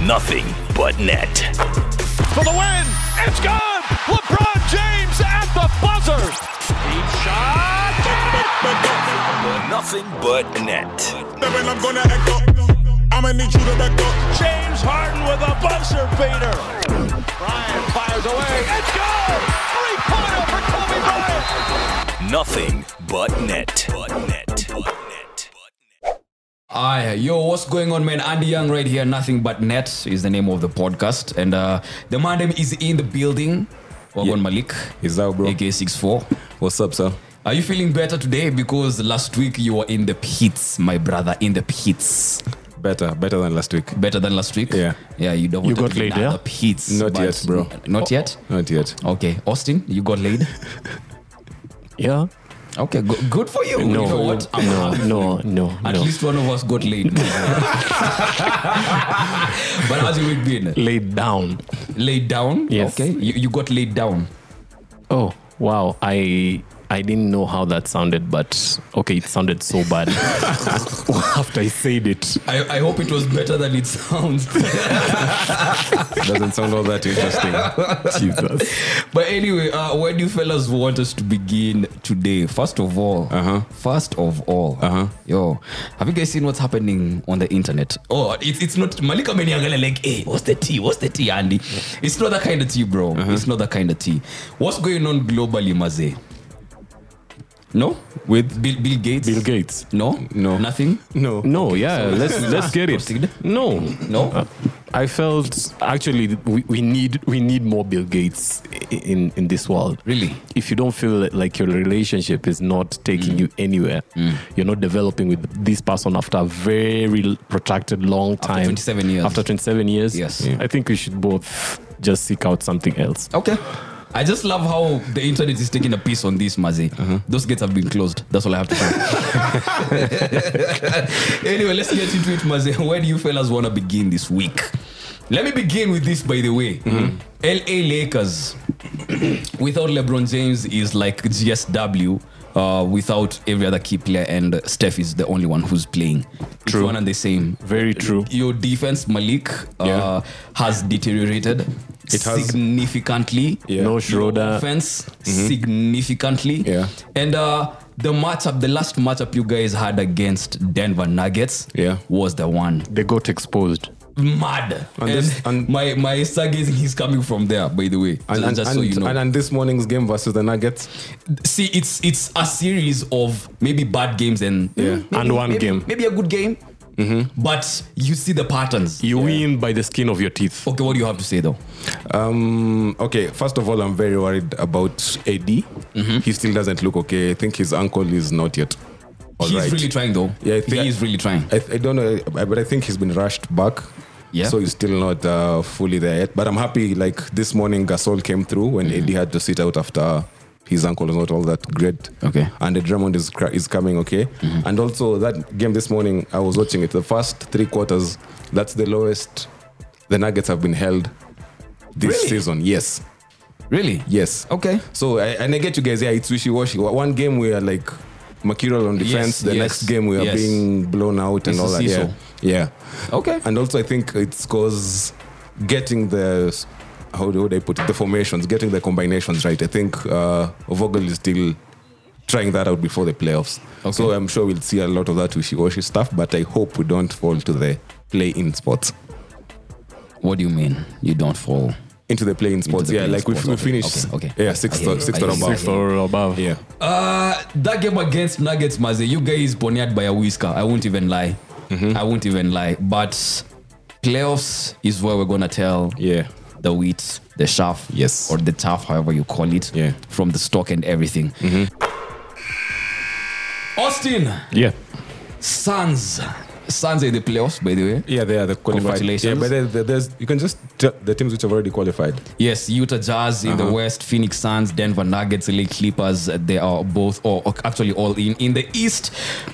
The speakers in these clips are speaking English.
Nothing but net. For the win, it's good! LeBron James at the buzzer! Deep shot! Nothing but net. Then I'm gonna echo. I'ma need you to back up. James Harden with a buzzer beater. Bryant fires away. It's good! Three-pointer for Kobe Bryant! Nothing but net. Hi, yo, what's going on, man? Andy Young right here. Nothing but net is the name of the podcast, and the man is in the building. Wagon Malik, Is that, bro? AK64. What's up, sir? Are you feeling better today? Because last week you were in the pits, my brother, in the pits. Better than last week. Better than last week? Yeah. Yeah, you don't want got to be laid, in yeah? the pits. Not but yet, bro. Not yet? Not yet. Okay. Austin, you got laid? Yeah. Okay, good for you. No, You know what? I'm happy. no. At least one of us got laid. But how's your week been? Laid down. Laid down? Yes. Okay. You got laid down. Oh, wow. I didn't know how that sounded, but okay, it sounded so bad after I said it. I hope it was better than it sounds. Doesn't sound all that interesting. Jesus. But anyway, where do you fellas want us to begin today? First of all, yo, have you guys seen what's happening on the internet? Oh, it's not Malika Meniangale like, hey, what's the tea, Andy? It's not that kind of tea, bro. It's not that kind of tea. What's going on globally, Maze? No? With Bill Gates? Bill Gates. No? Nothing? no. No, yeah, let's get it. Proceed. No. Uh, I felt actually we need more Bill Gates in this world. Really? If you don't feel like your relationship is not taking you anywhere, you're not developing with this person after a very protracted long time. 27 years. After 27 years. Yes. Yeah. I think we should both just seek out something else. Okay. I just love how the internet is taking a piece on this, Mazi. Those gates have been closed. That's all I have to say. Anyway, let's get into it, Mazi. Where do you fellas want to begin this week? Let me begin with this, by the way. LA Lakers, without LeBron James, is like GSW. Without every other key player, and Steph is the only one who's playing. True. It's one and the same. Very true. Your defense, Malik, has deteriorated. It has. Significantly. Yeah. No Your Schroeder. offense significantly. Yeah. And the last matchup you guys had against Denver Nuggets was the one. They got exposed. Mad. And my stargazing is coming from there, by the way. Just so you know. And this morning's game versus the Nuggets. See, it's a series of maybe bad games and And game. maybe a good game. But you see the patterns. You win by the skin of your teeth. Okay, what do you have to say though? Okay, first of all, I'm very worried about AD. He still doesn't look okay. I think his ankle is not yet all He's right. really trying though. Yeah, he is really trying. I don't know, but I think he's been rushed back. Yeah. So he's still not fully there yet. But I'm happy, like this morning, Gasol came through when AD had to sit out after his ankle was not all that great. Okay. And the Drummond is coming okay. And also that game this morning, I was watching it. The first 3 quarters, that's the lowest the Nuggets have been held this season. Yes. Really? Yes. Okay. So, I get you guys, it's wishy-washy. One game we are like mercurial on defense. The next game we are being blown out and It's all a that. seesaw. Yeah. Okay. And also I think it's because getting the, how do I put it, the formations, getting the combinations right. I think Vogel is still trying that out before the playoffs. Okay. So I'm sure we'll see a lot of that wishy-washy stuff, but I hope we don't fall to the play-in spots. What do you mean? You don't fall? Into the play-in spots. the Yeah, play-in like spots, we okay. finished. Okay. Yeah, sixth or above. Sixth or above. Yeah. That game against Nuggets, Maze, you guys poniard by a whisker. I won't even lie. But playoffs is where we're gonna tell the wheat, the chaff, Yes. or the chaff, however you call it, from the stock and everything. Austin, Yeah. Suns are in the playoffs, by the way. Yeah, they are the qualified. Congratulations. Yeah, but there's you can just tell the teams which have already qualified. Yes, Utah Jazz in the West, Phoenix Suns, Denver Nuggets, LA Clippers. They are both, or actually all in. In the East,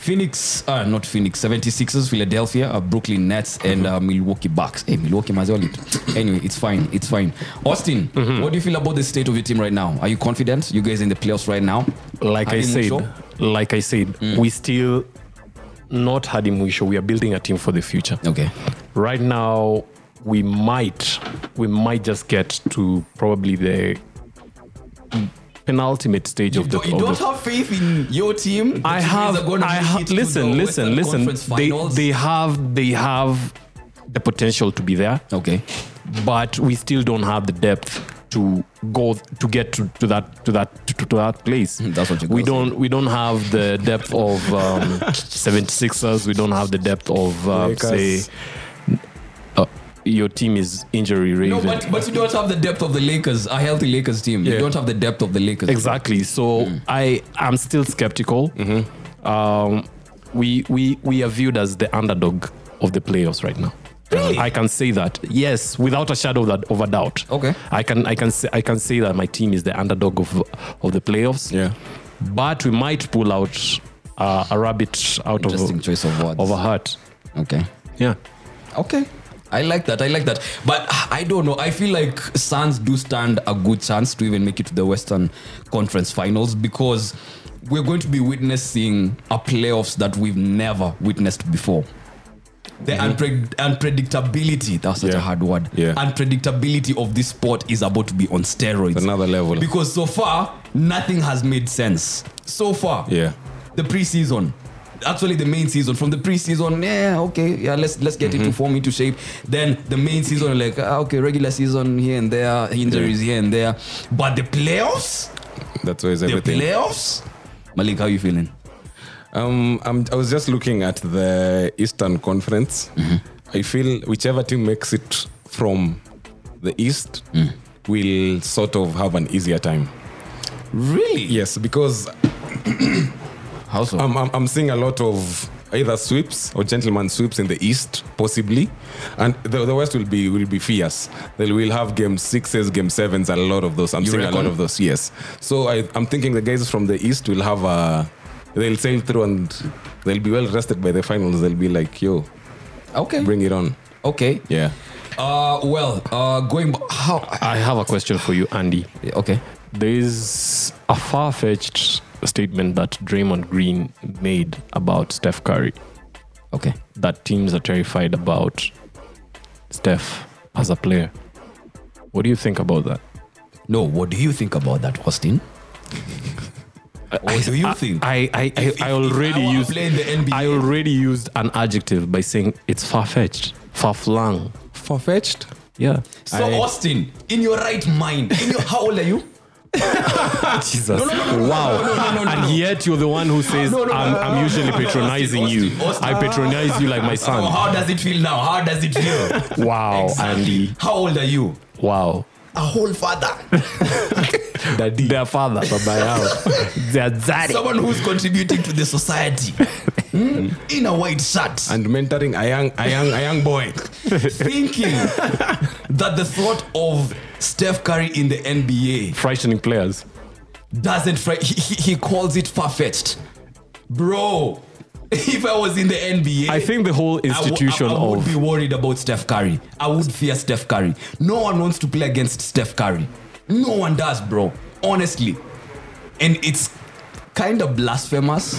76ers, Philadelphia, Brooklyn Nets, and Milwaukee Bucks. Hey, Milwaukee Mazoli. Anyway, it's fine. Austin, what do you feel about the state of your team right now? Are you confident? You guys in the playoffs right now? Like I said, we still not had him. We are building a team for the future. Okay. Right now, we might just get to probably the penultimate stage of the. You don't have faith in your team. I have. Listen. They have the potential to be there. Okay, but we still don't have the depth to go to get to that place. That's what we don't have the depth of 76ers. We don't have the depth of say. Your team is injury raven. No, but you don't have the depth of the Lakers, a healthy Lakers team. You don't have the depth of the Lakers. Exactly. So I'm still skeptical. We are viewed as the underdog of the playoffs right now. Really? I can say that. Yes, without a shadow of a doubt. Okay. I can say that my team is the underdog of the playoffs. Yeah. But we might pull out a rabbit out Interesting choice of words. of a hat. Okay. Yeah. Okay. I like that. But I don't know. I feel like Suns do stand a good chance to even make it to the Western Conference Finals because we're going to be witnessing a playoffs that we've never witnessed before. The unpredictability, that's such a hard word. Yeah. Unpredictability of this sport is about to be on steroids. Another level. Because so far, nothing has made sense. So far. Yeah. The preseason. Actually, the main season. From the preseason, let's get into form, into shape. Then the main season, regular season here and there, injuries here and there. But the playoffs? That's always everything. The playoffs? Malik, how are you feeling? I was just looking at the Eastern Conference. I feel whichever team makes it from the East will sort of have an easier time. Really? Yes, because How so? I'm seeing a lot of either sweeps or gentleman sweeps in the East, possibly, and the West will be fierce. They will have game 6s, game 7s, and a lot of those. I'm seeing reckon? a lot of those. Yes. So I'm thinking the guys from the East will have they'll sail through and they'll be well rested by the finals. They'll be like, yo, Okay. bring it on. Okay. Yeah. Going how? I have a question for you, Andy. Okay. There is a far-fetched statement that Draymond Green made about Steph Curry. Okay. That teams are terrified about Steph as a player. What do you think about that? No, what do you think about that, Austin? What do you think? I already wanna used play in the NBA. I already used an adjective by saying it's far-fetched, far-flung. Far-fetched? Yeah. So Austin, in your right mind, how old are you? Jesus. No. Wow. And yet you're the one who says I'm usually patronizing you. Austin. I patronize you like my So son. how does it feel now? How does it feel? Wow, Andy. How old are you? Wow. A whole father. Their father, Baba Yao. Their daddy. Someone who's contributing to the society. In a white shirt. And mentoring a young boy. Thinking that the thought of Steph Curry in the NBA Frightening players. doesn't he calls it far-fetched. Bro, if I was in the NBA, I think the whole institution I would of be worried about Steph Curry. I would fear Steph Curry. No one wants to play against Steph Curry. No one does, bro. Honestly. And it's kind of blasphemous.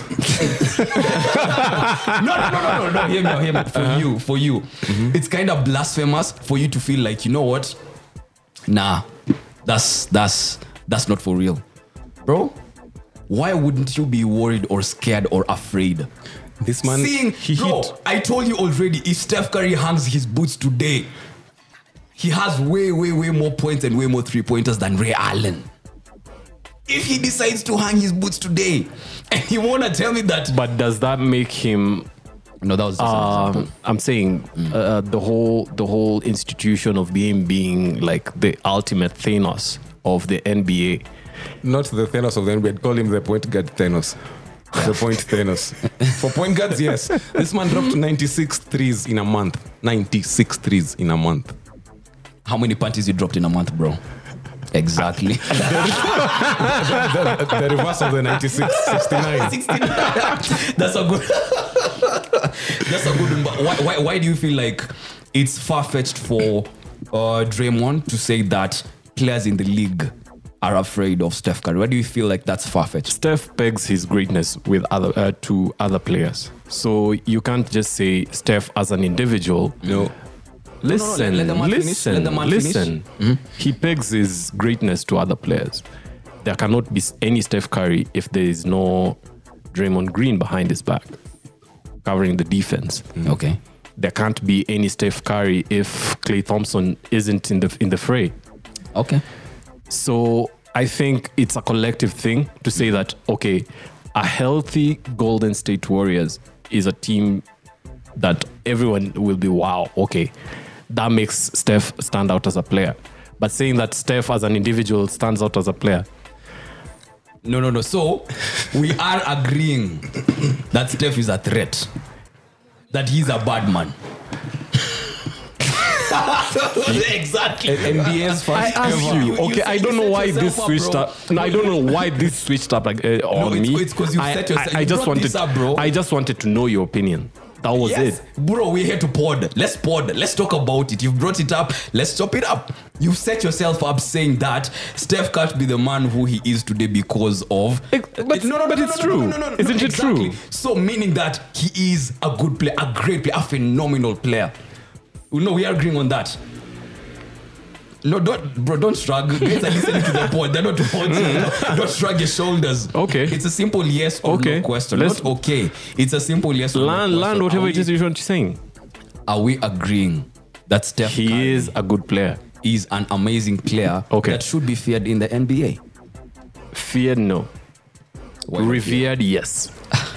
No. Hear me. For you. It's kind of blasphemous for you to feel like, you know what? Nah, that's not for real. Bro, why wouldn't you be worried or scared or afraid? This man, I told you already, if Steph Curry hangs his boots today, he has way more points and way more 3-pointers than Ray Allen. If he decides to hang his boots today, and you wanna tell me that? But does that make him? No, that was just an example. I'm saying the whole institution of being like the ultimate Thanos of the NBA. not the Thanos of the NBA. I'd call him the point guard Thanos. The point Thanos. For point guards, yes. This man dropped 96 threes in a month. 96 threes in a month. How many panties you dropped in a month, bro? Exactly. The reverse of the 96, 69. 69. That's a good. That's a good one. But why do you feel like it's far-fetched for Draymond to say that players in the league are afraid of Steph Curry? Why do you feel like that's far-fetched? Steph pegs his greatness with to other players, so you can't just say Steph as an individual. No. Listen, let the man finish. Let the man listen. finish. He pegs his greatness to other players. There cannot be any Steph Curry if there is no Draymond Green behind his back, covering the defense. Okay. There can't be any Steph Curry if Klay Thompson isn't in the fray. Okay. So I think it's a collective thing to say that, okay, a healthy Golden State Warriors is a team that everyone will be, wow, okay, that makes Steph stand out as a player. But saying that Steph as an individual stands out as a player. No. So we are agreeing that Steph is a threat. That he's a bad man. Exactly. NBA's I first asked ever. you. Okay, I don't know why set this yourself up, switched bro. up. No, I don't know why this switched up like on it's- me. it's 'cause you set yourself- I you just brought wanted. this up, bro. I just wanted to know your opinion. That was Yes, it. bro, we're here to pod. Let's pod. Let's talk about it. You've brought it up. Let's chop it up. You've set yourself up saying that Steph can't be the man who he is today because of. But it's true. Isn't it true? So meaning that he is a good player, a great player, a phenomenal player. No, we are agreeing on that. No, don't shrug. Guys are listening to the pod. They're not watching. Don't shrug your shoulders. Okay. It's a simple yes or Okay. no question. Let's- Not okay. It's a simple yes or no question. Land whatever Are it is we- you're saying. Are we agreeing that Steph He Curry is a good player. is an amazing player Okay. that should be feared in the NBA? Feared, no. Why not Revered, yes.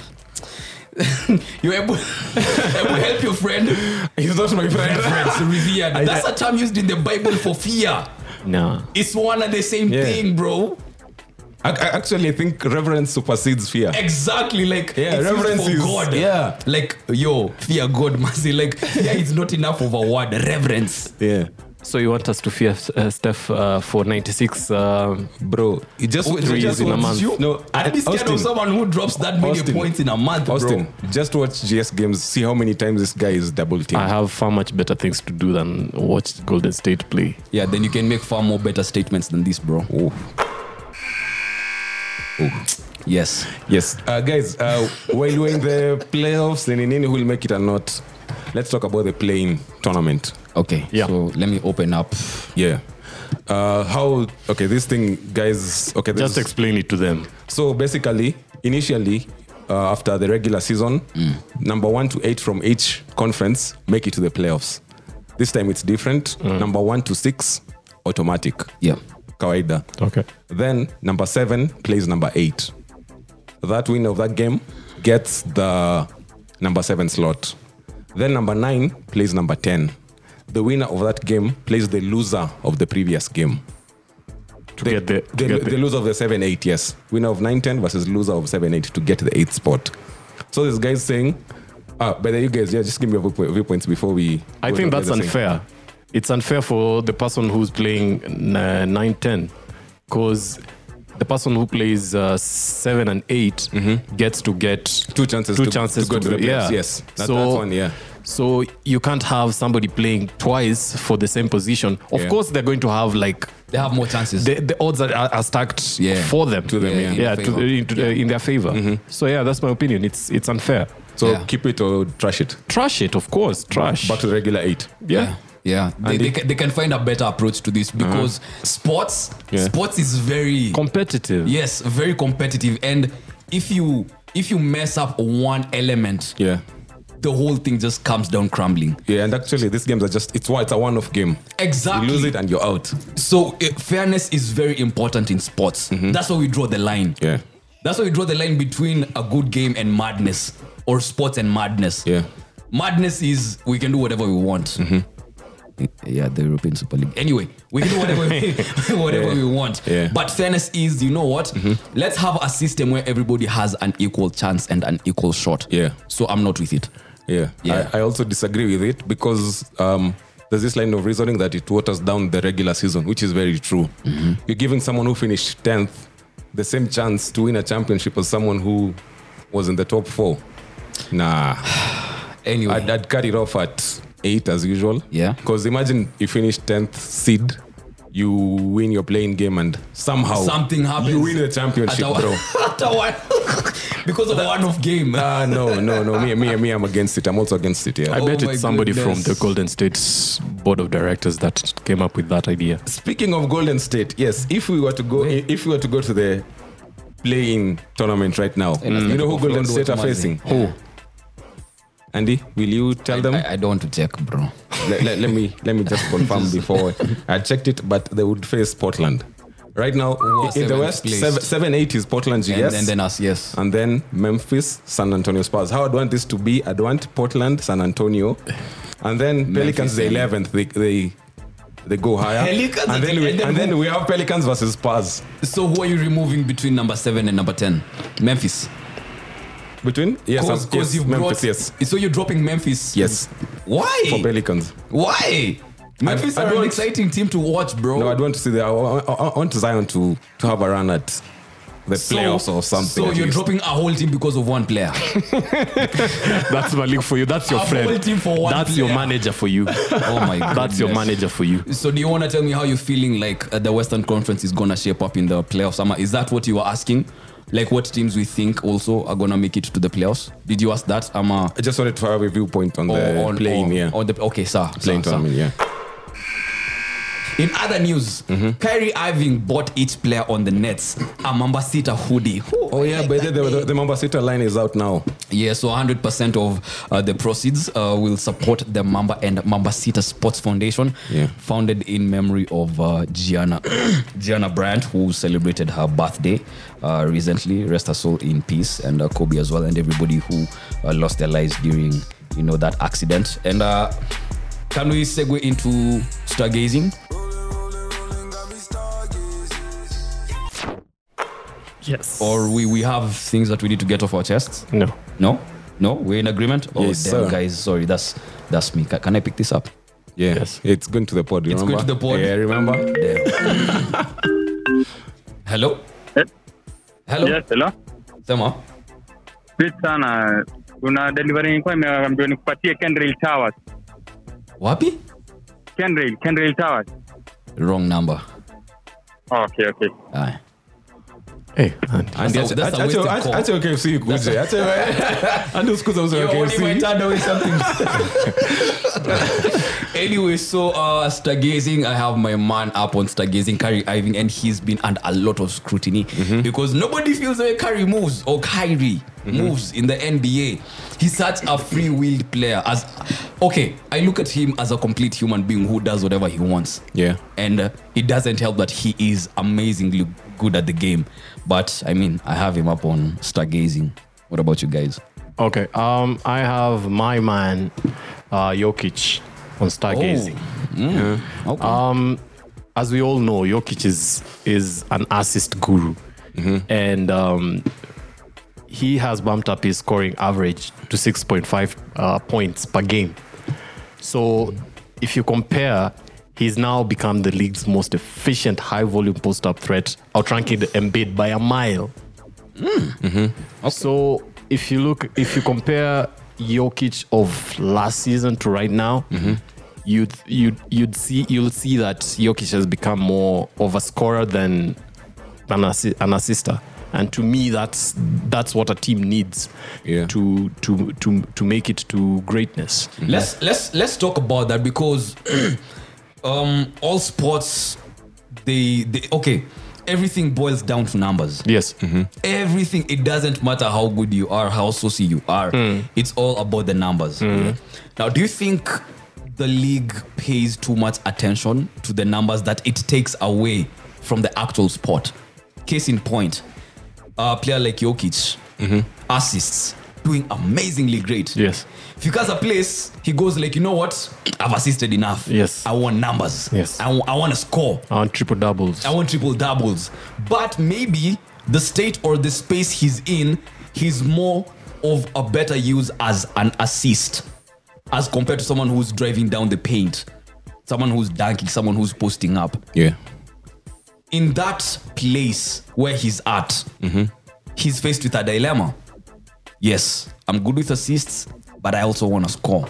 You able help your friend? He's not my friend. Friends, revered. That's a term used in the Bible for fear. Nah. It's one and the same Yeah. thing, bro. I actually think reverence supersedes fear. Exactly, like Yeah, it's used reverence for is- God. yeah. Like yo, fear God, Mercy. Like fear is not enough of a word. Reverence. Yeah. So you want us to fear Steph for 96? Bro, it just Threes in a month. No, I'd be scared Austin. of someone who drops that many Austin. points in a month, Austin, bro. just watch GS games. See how many times this guy is double teamed. I have far much better things to do than watch Golden State play. Yeah, then you can make far more better statements than this, bro. Oh. Yes. Yes, guys. While we're in the playoffs, then in any who will make it or not, let's talk about the playing tournament. Okay. Yeah. So let me open up. Yeah. How? Okay, this thing, guys. Okay, this Just explain it to them. So basically, initially, after the regular season, number 1 to 8 from each conference make it to the playoffs. This time it's different. Number 1 to 6, automatic. Yeah. Kawaida. Okay. Then number 7 plays number 8. That winner of that game gets the number 7 slot. Then number 9 plays number 10. The winner of that game plays the loser of the previous game. The loser of the 7-8, yes. Winner of 9-10 versus loser of 7-8 to get the 8th spot. So this guy's saying, by the way, you guys, yeah, just give me your viewpoints before we. I think that's unfair. It's unfair for the person who's playing 9-10 because the person who plays 7 and 8 gets to get Two chances to go to the playoffs. yeah. Yes, that's so, one, yeah. So you can't have somebody playing twice for the same position. Of Yeah. course, they're going to have like They have more chances. the odds are stacked Yeah. for them. To them, yeah. Yeah, In their favor. in their favor. So yeah, that's my opinion. It's unfair. So Yeah. keep it or trash it. Trash it, of course. Trash. Back to the regular 8. yeah. Yeah. They can find a better approach to this because sports is very Competitive. yes, very competitive. And if you mess up one element, Yeah. the whole thing just comes down crumbling. Yeah, and actually, these games are it's a one-off game. Exactly. You lose it and you're out. So fairness is very important in sports. That's why we draw the line. Yeah. That's why we draw the line between a good game and madness, or sports and madness. Yeah. Madness is we can do whatever we want. Yeah, the European Super League. Anyway, we can do whatever we want. Yeah. But fairness is, you know what? Let's have a system where everybody has an equal chance and an equal shot. Yeah. So I'm not with it. Yeah. Yeah. I also disagree with it because there's this line of reasoning that it waters down the regular season, which is very true. You're giving someone who finished 10th the same chance to win a championship as someone who was in the top 4. Nah. Anyway. I'd cut it off at 8 as usual. Yeah. Because imagine you finish 10th seed, you win your playing game and somehow Something happens. you win the championship, bro. because of one off game. No. Me, I'm against it. I'm also against it. Yeah. I bet my it's somebody goodness. from the Golden State's board of directors that came up with that idea. Speaking of Golden State, yes, if we were to go to the play-in tournament right now, you know who Golden State are facing? Who? Andy, will you tell them? I don't want to check, bro. let me just confirm before I checked it, but they would face Portland. Right now, in the seventh West, place. 7-8 is Portland, yes. And then us, yes. And then Memphis, San Antonio Spurs. How I'd want this to be, I'd want Portland, San Antonio. And then Pelicans, the 11th, they go higher. Pelicans and then we have Pelicans versus Spurs. So who are you removing between number 7 and number 10? Memphis. Between? Yes, Because you Memphis, brought, yes. So you're dropping Memphis. Yes, Why? for Pelicans. Why? Memphis I are an don't- exciting team to watch, bro. No, I'd want to see I want Zion to have a run at the playoffs or something. So at you're least. dropping a whole team because of one player. That's Malik for you. That's your A friend. whole team for one That's your player. manager for you. Oh my god. That's your manager for you. So do you want to tell me how you're feeling like the Western Conference is going to shape up in the playoffs? Is that what you were asking? Like what teams we think also are going to make it to the playoffs? Did you ask that? I just wanted to have a viewpoint on the playing, yeah. Okay, sir. Playing tournament, yeah. In other news, Kyrie Irving bought each player on the Nets a Mambasita hoodie. Oh yeah, but the Mambasita line is out now. Yeah, so 100% of the proceeds will support the Mamba and Mambasita Sports Foundation, founded in memory of Gianna Bryant, who celebrated her birthday recently. Rest her soul in peace, and Kobe as well, and everybody who lost their lives during that accident. And can we segue into stargazing? Yes. Or we have things that we need to get off our chests? No. No, we're in agreement. Oh, Yes, damn, sir. guys, sorry, that's me. Can I pick this up? Yeah, Yes. it's going to the pod. It's Remember? going to the pod. Yeah, remember? Damn. Hello. Yes, hello. Sema. Please sana. Kuna delivery nilikuwa nimeambiwa nikupatie Kenrail Towers. Wapi? Kenrail Towers. Wrong number. Okay. Aye. Hey, Andy. And That's a wasted call. acha KFC ikuje. Acha sikuza uzo Yo, what if I KFC. turned away something? Anyway, so stargazing, I have my man up on stargazing, Kyrie Irving, and he's been under a lot of scrutiny because nobody feels the way Kyrie moves moves in the NBA. He's such a free-willed player. I look at him as a complete human being who does whatever he wants. Yeah. And it doesn't help that he is amazingly good at the game. But I have him up on stargazing. What about you guys? Okay. I have my man, Jokic, on stargazing. Okay. As we all know, Jokic is an assist guru, and he has bumped up his scoring average to 6.5 points per game. So, if you compare, he's now become the league's most efficient high-volume post-up threat, outranking Embiid by a mile. Okay. So, if you compare Jokic of last season to right now, you'll see that Jokic has become more of a scorer than an assister. And to me, that's what a team needs to make it to greatness. Let's talk about that because all sports everything boils down to numbers. Yes. Everything, it doesn't matter how good you are, how saucy you are. It's all about the numbers. Now, do you think the league pays too much attention to the numbers that it takes away from the actual sport? Case in point, a player like Jokic, assists, doing amazingly great. Yes. If he gets a place, he goes like, you know what? I've assisted enough. Yes. I want numbers. Yes. I want to score. On triple doubles. I want triple doubles. But maybe the state or the space he's in, he's more of a better use as an assist as compared to someone who's driving down the paint, someone who's dunking, someone who's posting up. Yeah. In that place where he's at, he's faced with a dilemma. Yes, I'm good with assists, but I also want to score.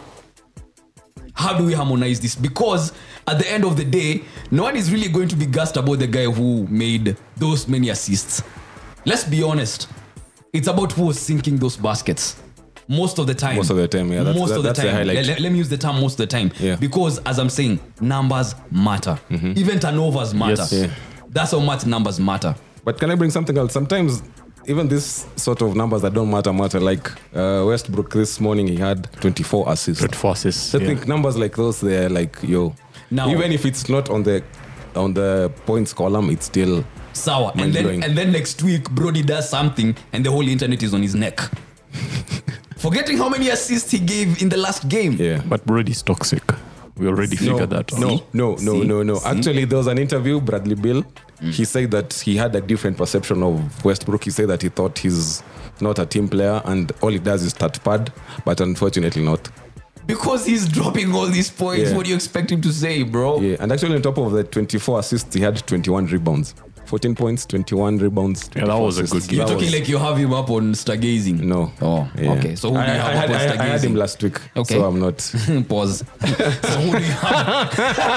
How do we harmonize this? Because at the end of the day, no one is really going to be gassed about the guy who made those many assists. Let's be honest. It's about who was sinking those baskets. Most of the time. Most of the time, yeah. Most of the that's the time. highlight. Let me use the term most of the time. Yeah. Because, as I'm saying, numbers matter. Even turnovers matter. Yes. Yeah. That's how much numbers matter. But can I bring something else? Sometimes even this sort of numbers that don't matter. Like Westbrook this morning, he had 24 assists. 24 assists. So I think numbers like those, they're like, yo. Now- even if it's not on the points column, it's still Sour. And mind-blowing. then next week, Brody does something and the whole internet is on his neck. Forgetting how many assists he gave in the last game. yeah. But Brody's toxic. We already figured that out. No. See? Actually, there was an interview, Bradley Bill. He said that he had a different perception of Westbrook. He said that he thought he's not a team player and all he does is stat pad, but unfortunately not. Because he's dropping all these points, Yeah. what do you expect him to say, bro? Yeah, and actually on top of the 24 assists, he had 21 rebounds. 14 points, 21 rebounds. Yeah, that was a good game. You're That talking was- like you have him up on stargazing. No. Oh, Yeah. okay. So who do you have up on I had him stargazing? last week, Okay. so I'm not. Pause. So who do you have?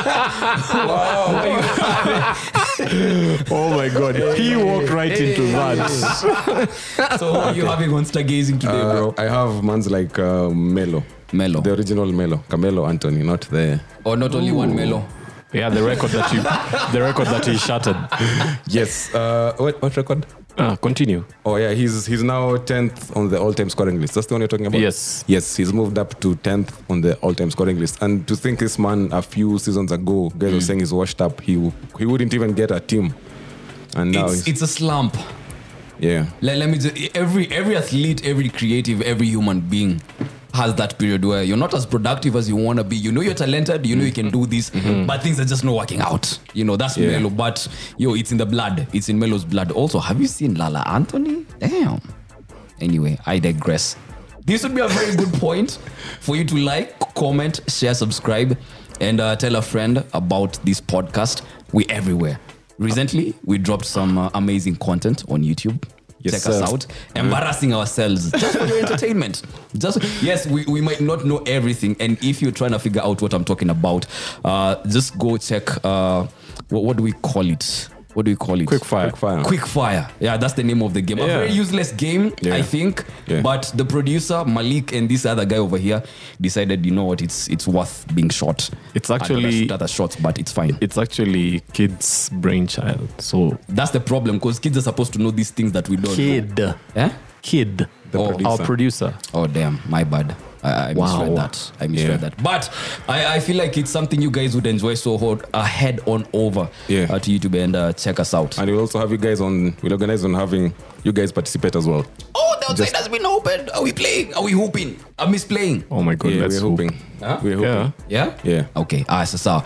Oh my God. He walked right into that. So who are you having on stargazing today, bro? I have mans like Melo. Melo. The original Melo. Carmelo Anthony, not the... Or not only one Melo. Yeah, the record that he shattered. Yes. What record? Continue. Oh yeah, he's now 10th on the all-time scoring list. That's the one you're talking about? Yes. Yes, he's moved up to 10th on the all-time scoring list. And to think this man a few seasons ago, guys were saying he's washed up. He wouldn't even get a team. And now It's a slump. yeah. Let me just, every athlete, every creative, every human being has that period where you're not as productive as you want to be. You know you're talented, you know you can do this, but things are just not working out. You know, that's Yeah. Melo, but it's in the blood. It's in Melo's blood. Also, have you seen Lala Anthony? Damn. Anyway, I digress. This would be a very good point for you to like, comment, share, subscribe, and tell a friend about this podcast. We're everywhere. Recently, we dropped some amazing content on YouTube. Yes, Check sir. us out. Embarrassing ourselves just for your entertainment. Yes, we might not know everything, and if you're trying to figure out what I'm talking about, just go check. What do we call it? What do we call it? Quickfire. Quickfire. Yeah, that's the name of the game. A Yeah. very useless game, Yeah. I think. Yeah. But the producer Malik and this other guy over here decided, you know what, it's worth being shot. It's I'd rather actually- shoot other shots, but it's fine. It's actually kids' brainchild. So That's the problem, because kids are supposed to know these things that we don't. know. kid, Yeah? our producer. Oh damn, my bad. I misread Wow. that. I misread that. But I feel like it's something you guys would enjoy, so head on over Yeah. to YouTube and check us out. And we'll also have you guys on, we'll organize on having you guys participate as well. Oh, the outside has been opened. Are we playing? Are we hooping? I miss playing. Oh my God, Yeah, let's we're hope. hoping. Huh? We're hoping. Yeah. Yeah? Yeah. Okay. Sasa.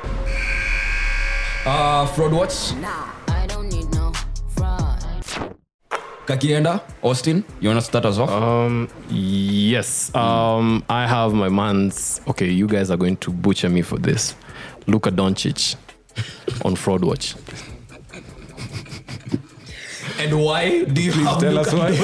Fraud watch. Nah, I don't need no fraud. Kakienda. Austin, you want to start us off? Yes. I have my man's. Okay, you guys are going to butcher me for this. Luka Doncic on Fraud Watch. And why do you have tell Luka us why.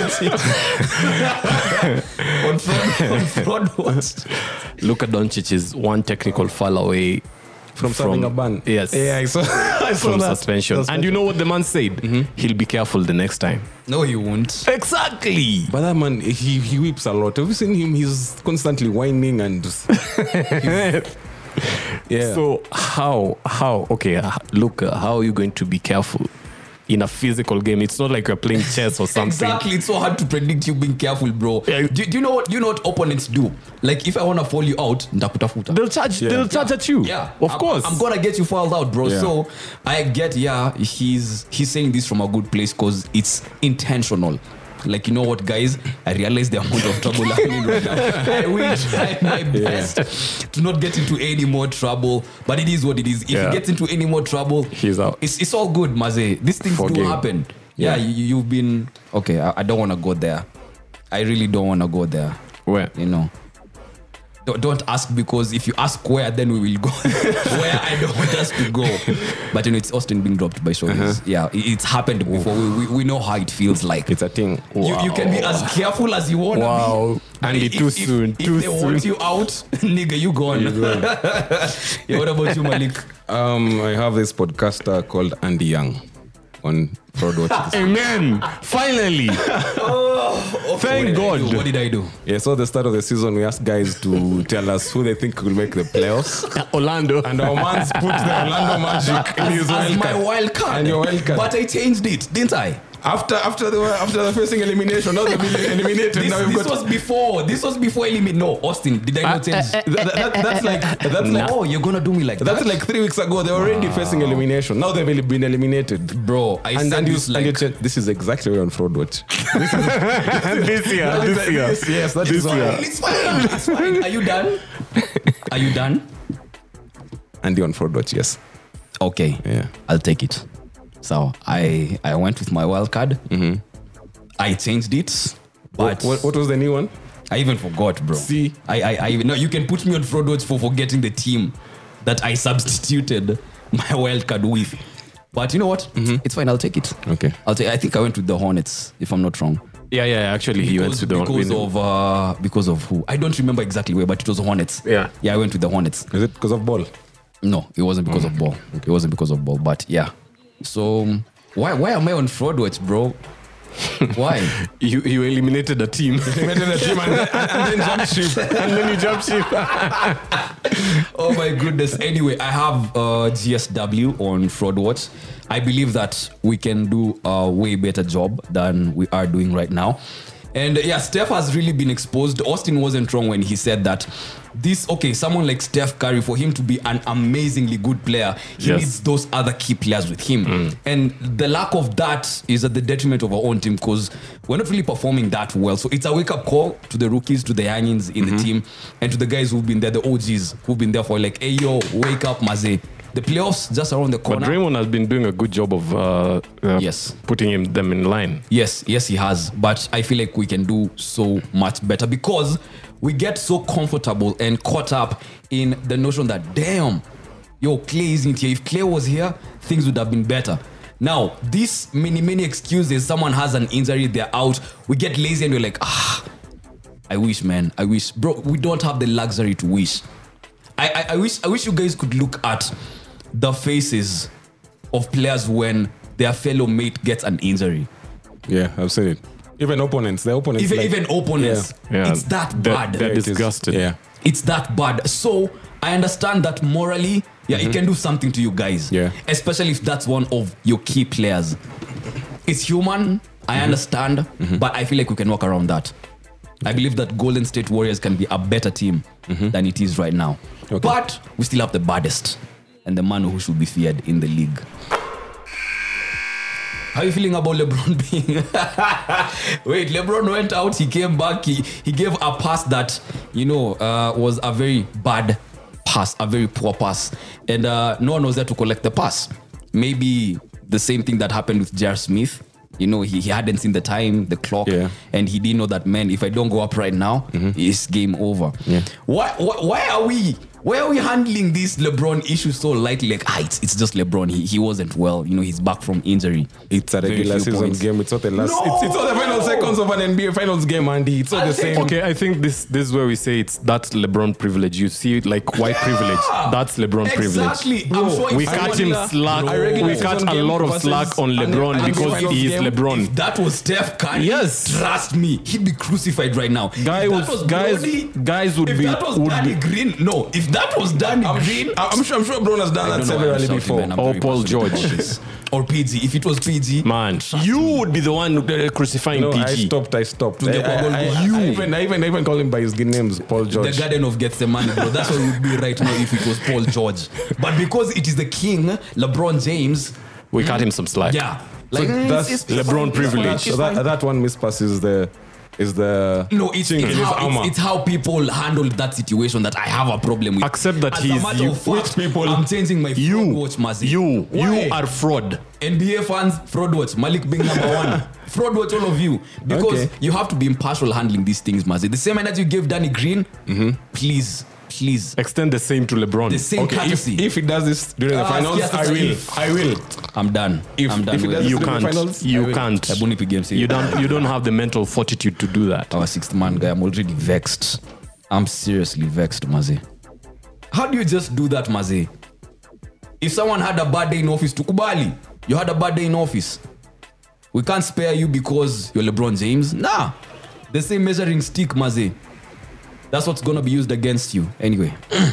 Doncic on fraud watch? Luka Doncic is one technical foul away From serving a ban. Yes. Yeah, I saw from that. suspension. And you know what the man said? He'll be careful the next time. No, you won't. Exactly. But that man, he whips a lot. Have you seen him? He's constantly whining and yeah. So how? Okay, look, how are you going to be careful in a physical game? It's not like you're playing chess or something. Exactly, it's so hard to predict you being careful, bro. Yeah. Do you know what opponents do? Like, if I want to fall you out, ndakutafuta. They'll charge. They'll charge at you. Yeah, of course. I'm gonna get you fouled out, bro. Yeah. So I get, he's saying this from a good place because it's intentional. Like, you know what, guys? I realize the amount of trouble I'm in right now. I will try my best to not get into any more trouble, but it is what it is. If Yeah. he gets into any more trouble, He's out. It's all good, Maze. These things For do game. happen. Yeah, you've been okay. I don't want to go there. I really don't want to go there. Where? You know. Don't ask, because if you ask where, then we will go where I don't want us to go. But it's Austin being dropped by Shoulders. Yeah, it's happened before. We know how it feels like. It's a thing. You can be as careful as you want to Wow. be. But Andy, too soon, If too they want soon. you out, nigga, you gone. Yeah, what about you, Malik? I have this podcaster called Andy Young on fraud watch. Amen. Finally. Thank God. What did I do? Yeah, so at the start of the season, we asked guys to tell us who they think will make the playoffs. Orlando. And our man's put the Orlando Magic in his As wild my card. wild card. And your wild card. But I changed it, didn't I? After the facing elimination, now they've been eliminated. now we've This got was before. This was before elimination. No, Austin, did I not change? that's like Oh, you're gonna do me like that's that? like 3 weeks ago. They were already facing elimination. Now they've been eliminated. Bro, I And said then you this like this is exactly where on fraud watch. This year. Yes, that is why. it's fine. It's fine. Are you done? Are you done? Andy on fraud watch. Yes. Okay. Yeah. I'll take it. So I went with my wild card. Mm-hmm. I changed it, but What was the new one? I even forgot, bro. See? I even no. You can put me on fraud watch for forgetting the team that I substituted my wild card with. But you know what? It's fine. I'll take it. Okay. I think I went with the Hornets, if I'm not wrong. Yeah. Actually, he went to the because of who? I don't remember exactly where, but it was Hornets. Yeah. Yeah, I went with the Hornets. Is it because of ball? No, it wasn't because of ball. It wasn't because of ball, but yeah. So why am I on fraud watch, bro? Why? You eliminated a team. Eliminated the team and then jumped ship. And then you jump ship. Oh my goodness. Anyway, I have GSW on fraud watch. I believe that we can do a way better job than we are doing right now. And yeah, Steph has really been exposed. Austin wasn't wrong when he said that someone like Steph Curry, for him to be an amazingly good player, he needs those other key players with him. And the lack of that is at the detriment of our own team because we're not really performing that well. So it's a wake-up call to the rookies, to the youngins in the team, and to the guys who've been there, the OGs, who've been there for like, hey, yo, wake up, Maze. The playoffs just around the corner. But Draymond has been doing a good job of putting them in line. Yes, he has. But I feel like we can do so much better because we get so comfortable and caught up in the notion that, damn, Clay isn't here. If Clay was here, things would have been better. Now, these many excuses, someone has an injury, they're out, we get lazy and we're like, I wish, man. I wish. Bro, we don't have the luxury to wish. I wish you guys could look at the faces of players when their fellow mate gets an injury. Yeah, I've seen it. Even opponents. Even opponents. Yeah. It's that bad. They're disgusted. Yeah. It's that bad. So I understand that morally, it can do something to you guys. Yeah. Especially if that's one of your key players. It's human. I understand. But I feel like we can work around that. I believe that Golden State Warriors can be a better team than it is right now. Okay. But we still have the baddest and the man who should be feared in the league. How are you feeling about LeBron being... Wait, LeBron went out, he came back, he gave a pass that, was a very bad pass, a very poor pass. And no one was there to collect the pass. Maybe the same thing that happened with J.R. Smith. He hadn't seen the time, the clock, and he didn't know that, man, if I don't go up right now, it's game over. Yeah. Why are we handling this LeBron issue so lightly? Like, it's just LeBron. He wasn't well. He's back from injury. It's a regular season game. It's not the last. No! It's not the final seconds of an NBA Finals game, Andy. It's not the same. Okay, I think this is where we say it's that LeBron privilege. You see it like white privilege. That's LeBron Exactly. privilege. I'm sure We if cut him someone- slack. No. We cut a lot of slack on LeBron because he is LeBron. If that was Steph Curry, Yes. trust me, he'd be crucified right now. Guys would if be- that was would Danny be- Green, no. If that was Danny Green, I'm sure LeBron has done I that don't know why I'm severally shouting, before. man. I'm Or very Paul passionate George. about this. Or PG. If it was PG, Man, you would be the one crucifying No, PG. I stopped. the Google I even call him by his names, Paul George. the Garden of Gethsemane, bro. That's what it would be right now if it was Paul George. But because it is the king, LeBron James, We cut him some slack. yeah. So that's it's LeBron fine, privilege. it's fine. that one mispass is the No, it's armor. how people handle that situation that I have a problem with. Accept that As he a is matter you. of fact, I'm changing my fraud watch, Mazi. You Why? are fraud. NBA fans, fraud watch. Malik being number one. Fraud watch, all of you. Because Okay. you have to be impartial handling these things, Mazi. The same energy you gave Danny Green, please. Extend the same to LeBron. The same courtesy. if he does this during the finals, yes, I will. I'm done. I'm done if it with doesn't- it. You the can't. finals, I You will. can't. Ebony P games here. You don't have the mental fortitude to do that. Our sixth man guy, I'm already vexed. I'm seriously vexed, Mazi. How do you just do that, Mazi? If someone had a bad day in office, tukubali. You had a bad day in office. We can't spare you because you're LeBron James. Nah. The same measuring stick, Maze. That's what's going to be used against you. Anyway.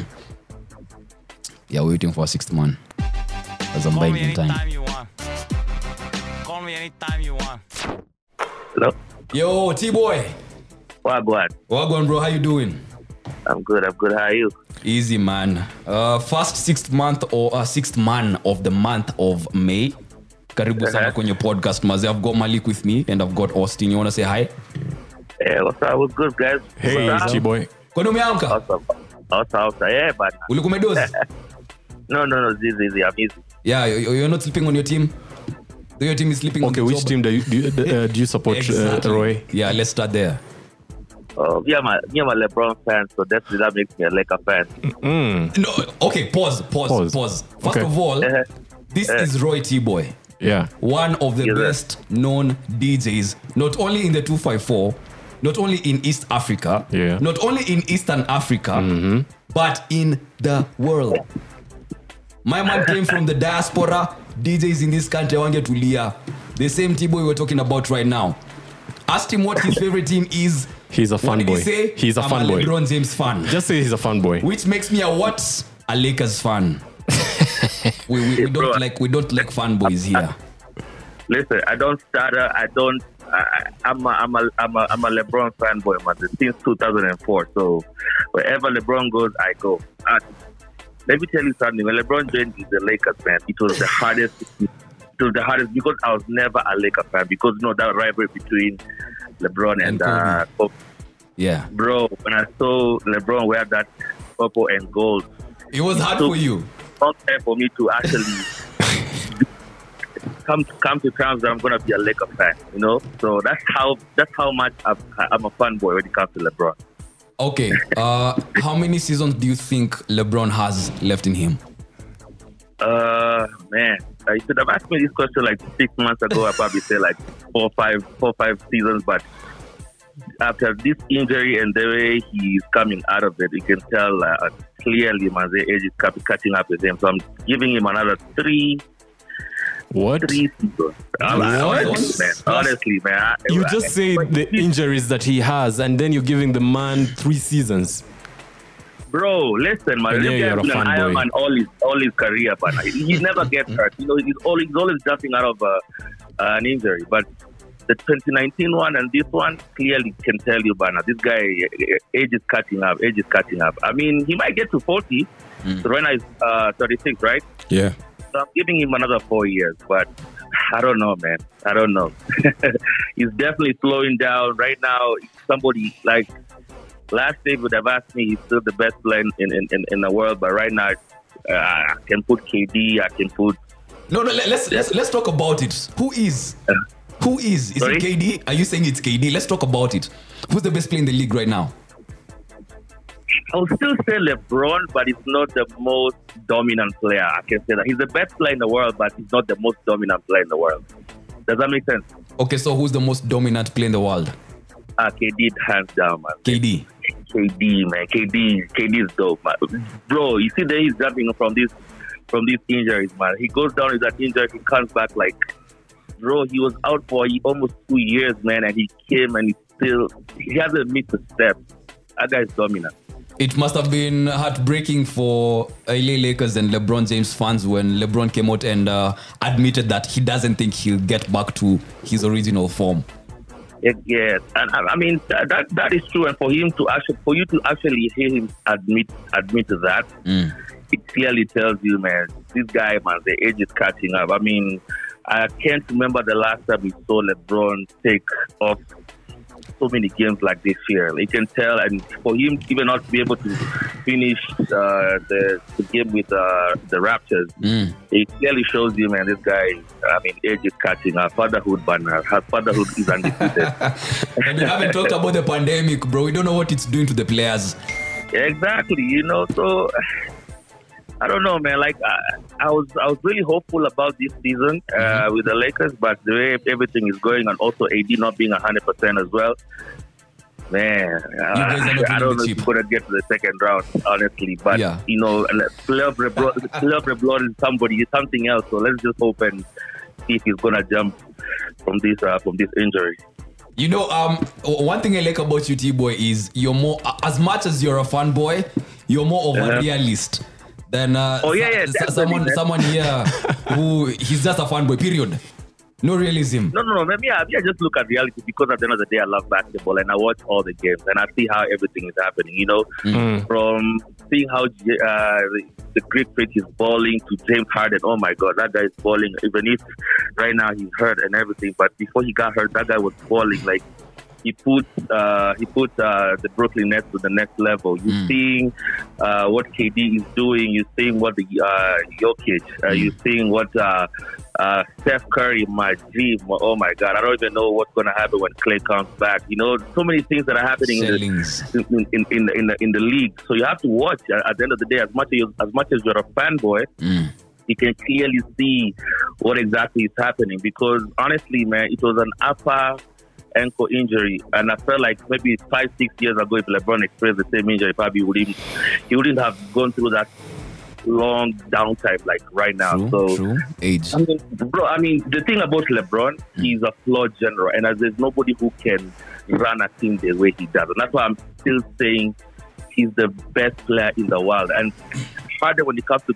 Yeah, we're waiting for a sixth man. As I'm buying in time. you want. Call me anytime you want. Hello? Yo, T-Boy. Wagwan. Wagwan, bro. How you doing? I'm good. How are you? Easy, man. First sixth man of the month of May. Karibu sana kwenye podcast, Maze. I've got Malik with me and I've got Austin. You want to say hi? Yeah, what's up? What's good, guys? Hey, T-Boy. Kwani umeamka? Awesome. Yeah, but... Ulikuwa umedozi? No. Easy. I'm easy. Yeah, you're not sleeping on your team? Your team is sleeping on Okay, the which job? team do you support, Exactly. Roy? Yeah, let's start there. Me, I'm a LeBron fan, so definitely that makes me a Laker fan. No, okay, pause. First Okay. of all, this is Roy T-Boy. Yeah. One of the Yes, sir. best known DJs, not only in the 254, not only in East Africa, Yeah. not only in Eastern Africa, but in the world. My man came from the diaspora. DJs in this country, wangetulia. The same T-Boy we're talking about right now. Asked him what his favorite team is. He's a What did he fanboy. say? He's a I'm fanboy. a LeBron James fan. Just say he's a fanboy. Which makes me a Lakers fan. we don't like fanboys here. Listen, I don't stutter. I'm a LeBron fanboy, man, since 2004. So wherever LeBron goes, I go. Let me tell you something. When LeBron joined the Lakers, man, it was the hardest. It was the hardest because I was never a Lakers fan because that rivalry between LeBron and Kobe. Yeah. Bro, when I saw LeBron wear that purple and gold, It was hard for you. not time for me to actually come to terms that I'm gonna be a Lakers fan, you know. So that's how much I'm a fanboy when it comes to LeBron. Okay. How many seasons do you think LeBron has left in him? Man, you should have asked me this question like 6 months ago. I probably say like 4 or 5 seasons. But after this injury and the way he's coming out of it, you can tell clearly, man, the age is catching up with him. So I'm giving him another 3 What? seasons. Honestly, man. You just say the injuries that he has, and then you're giving the man 3 seasons. Bro, listen, man. Yeah, This you're guy a has been an fanboy. Iron Man all his career, but he never gets hurt. You know, he's always jumping out of an injury. But the 2019 one and this one clearly can tell you, Bana, this guy age is catching up. I mean, he might get to 40. So right now he's 36, right? Yeah. So I'm giving him another 4 years, but I don't know, man. I don't know. He's definitely slowing down right now. Somebody like last day would have asked me, he's still the best player in the world, but right now I can put KD. I can put. No. Let's talk about it. Who is? Is Sorry? it KD? Are you saying it's KD? Let's talk about it. Who's the best player in the league right now? I would still say LeBron, but he's not the most dominant player. I can say that he's the best player in the world, but he's not the most dominant player in the world. Does that make sense? Okay, so who's the most dominant player in the world? KD hands down, man. KD. KD, man. KD is dope, man. Bro, you see that he's jumping from these injuries, man. He goes down with that injury, he comes back like, bro, he was out for almost 2 years, man, and he came and he hasn't missed a step. That guy's dominant. It must have been heartbreaking for LA Lakers and LeBron James fans when LeBron came out and admitted that he doesn't think he'll get back to his original form. Yes, and I mean that is true. And for you to actually hear him admit to that, it clearly tells you, man, this guy, man, the age is catching up. I mean, I can't remember the last time we saw LeBron take off so many games like this year. You can tell, and for him even not to be able to finish the game with the Raptors, it clearly shows you, man, this guy, I mean, age is catching up. Fatherhood banner. Fatherhood is undefeated. And we haven't talked about the pandemic, bro. We don't know what it's doing to the players. Exactly, you know, so I don't know, man. Like I was really hopeful about this season with the Lakers, but the way everything is going, and also AD not being 100% as well, man. I don't know if we're gonna get to the second round, honestly. But you know, playoff LeBron is something else. So let's just hope and see if he's gonna jump from this injury. You know, one thing I like about you, T-Boy, is you're more, as much as you're a fanboy, you're more of a realist than someone here who he's just a fanboy, period. No realism. No. Maybe I just look at reality because at the end of the day, I love basketball and I watch all the games and I see how everything is happening. You know, from seeing how the Greek Freak is balling to James Harden. Oh my God, that guy is balling. Even if right now he's hurt and everything, but before he got hurt, that guy was balling. Like he put the Brooklyn Nets to the next level. You're seeing what KD is doing. You're seeing what the Jokic. You're seeing what Steph Curry, my dream. Oh my God, I don't even know what's going to happen when Clay comes back. You know, so many things that are happening in the league. So you have to watch. At the end of the day, as much as you're a fanboy, you can clearly see what exactly is happening. Because honestly, man, it was an upper ankle injury, and I felt like maybe 5-6 years ago, if LeBron experienced the same injury, probably he wouldn't have gone through that long downtime like right now. True. Age. I mean, the thing about LeBron, he's a flawed general, and there's nobody who can run a team the way he does, and that's why I'm still saying he's the best player in the world. And Harden, when it comes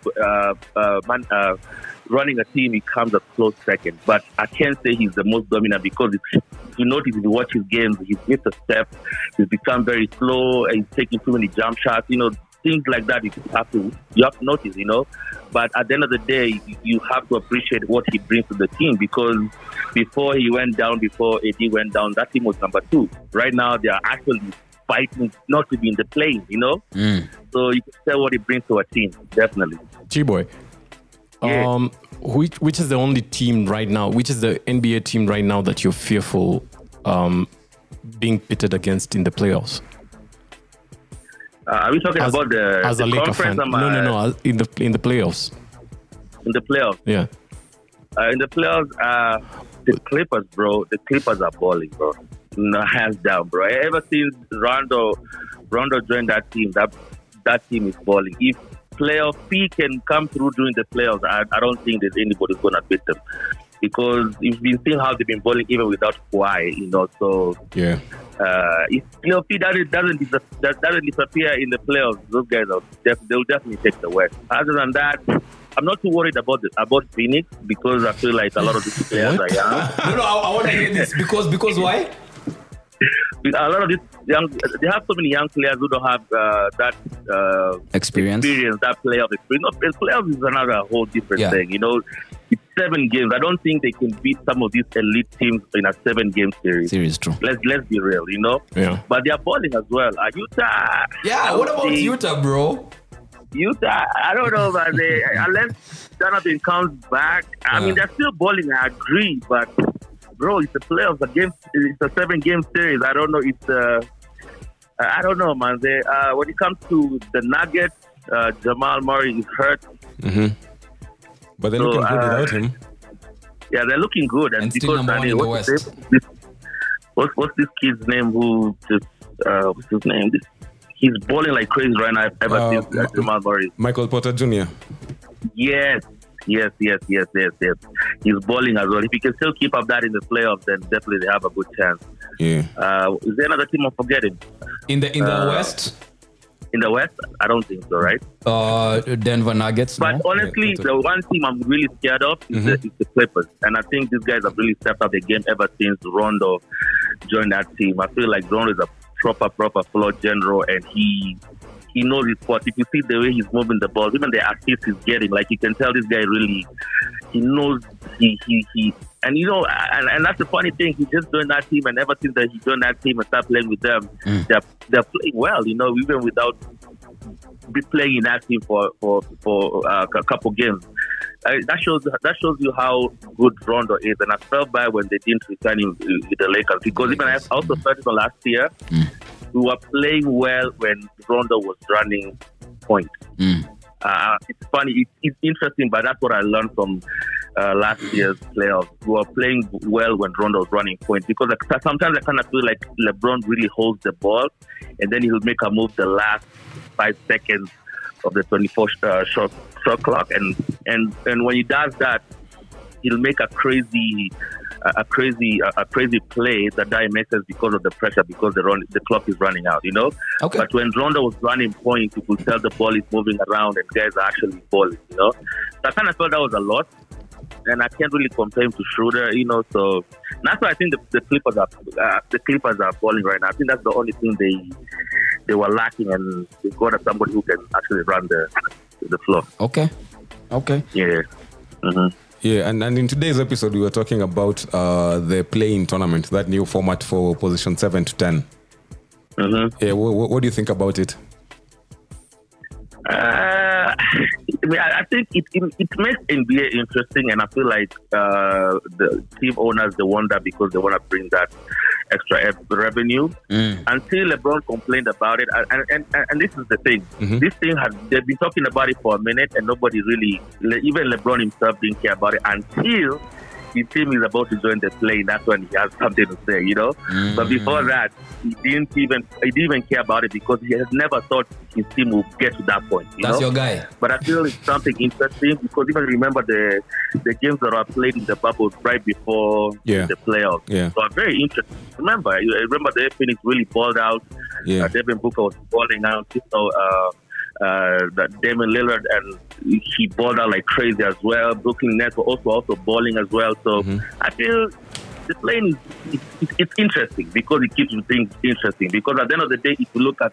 to running a team, he comes a close second. But I can't say he's the most dominant because if you notice, if you watch his games, he's missed a step. He's become very slow. He's taking too many jump shots. You know, things like that you have to notice. You know, but at the end of the day, you have to appreciate what he brings to the team because before AD went down, that team was number 2. Right now, they are actually fighting not to be in the plane. You know, so you can tell what he brings to a team. Definitely, G-Boy. Yeah. Which is the only team right now? Which is the NBA team right now that you're fearful being pitted against in the playoffs? Are we talking about as a Laker fan? No. In the playoffs. In the playoffs, yeah. In the playoffs, the Clippers, bro. The Clippers are balling, bro. No, hands down, bro. Ever since Rondo joined that team, that team is balling. If playoff P can come through during the playoffs, I don't think there's anybody who's gonna beat them because you've been seeing how they've been balling even without Kawhi, you know. So yeah, if playoff P doesn't disappear in the playoffs, those guys they'll definitely take the West. Other than that, I'm not too worried about Phoenix because I feel like a lot of these players are young. No, I want to hear this because why? A lot of these they have so many young players who don't have that experience, that playoff experience. No, playoffs is another whole different thing. You know, it's 7 games. I don't think they can beat some of these elite teams in a 7-game series. True. Let's be real, you know. Yeah. But they are balling as well. Utah. Yeah. What about Utah, bro? Utah, I don't know, but unless Jonathan comes back, I mean, they're still balling. I agree, but. Bro, it's a playoffs. It's a 7-game series. I don't know. I don't know, man. When it comes to the Nuggets, Jamal Murray is hurt. Mm-hmm. But they're looking good without him. Yeah, they're looking good. And still number 1 in the West. What's this kid's name? What's his name? He's balling like crazy right now. Ever since Jamal Murray. Michael Porter Jr. Yes. He's balling as well. If he can still keep up that in the playoffs, then definitely they have a good chance. Yeah. Is there another team I'm forgetting? In the West? In the West, I don't think so, right? Denver Nuggets. But honestly, the one team I'm really scared of is the Clippers, and I think these guys have really stepped up the game ever since Rondo joined that team. I feel like Rondo is a proper floor general, and he knows his spot. If you see the way he's moving the ball, even the assists he's getting, like you can tell this guy really, he knows he and you know, and that's the funny thing. He just joined that team, and ever since that he joined that team and started playing with them, they're playing well. You know, even without be playing in that team for a couple games. That shows you how good Rondo is, and I felt bad when they didn't resign him with the Lakers because even I also felt it last year. We were playing well when Rondo was running point. It's funny, it's interesting, but that's what I learned from last year's playoffs. We were playing well when Rondo was running point because sometimes I kind of feel like LeBron really holds the ball and then he'll make a move the last 5 seconds of the 24 shot clock, and when he does that, he'll make a crazy play that makes sense because of the pressure, because the clock is running out, you know. Okay. But when Rondo was running points, you could tell the ball is moving around and guys are actually balling, you know. So I kind of felt that was a lot, and I can't really compare him to Schroeder, you know. So that's why I think the Clippers are balling right now. I think that's the only thing they were lacking, and they got somebody who can actually run the floor. Okay. Yeah. Mm-hmm. Yeah, and in today's episode, we were talking about the play-in tournament, that new format for position 7 to 10. Mm-hmm. Yeah, what do you think about it? I think it makes NBA interesting, and I feel like the team owners, they want that because they want to bring that extra revenue. Until LeBron complained about it, and this is the thing. Mm-hmm. This thing they've been talking about it for a minute, and nobody really, even LeBron himself, didn't care about it until his team is about to join the play. That's when he has something to say, you know. But before that, he didn't even care about it because he has never thought his team would get to that point. That's your guy. But I feel it's something interesting because even remember the games that are played in the bubble right before the playoffs. Yeah. So I'm very interested. Remember the Phoenix really balled out. Yeah. Devin Booker was balling out. You know, that Damian Lillard, and he balled out like crazy as well. Brooklyn Nets were also balling as well. So I feel the playing it's interesting because it keeps things interesting. Because at the end of the day, if you look at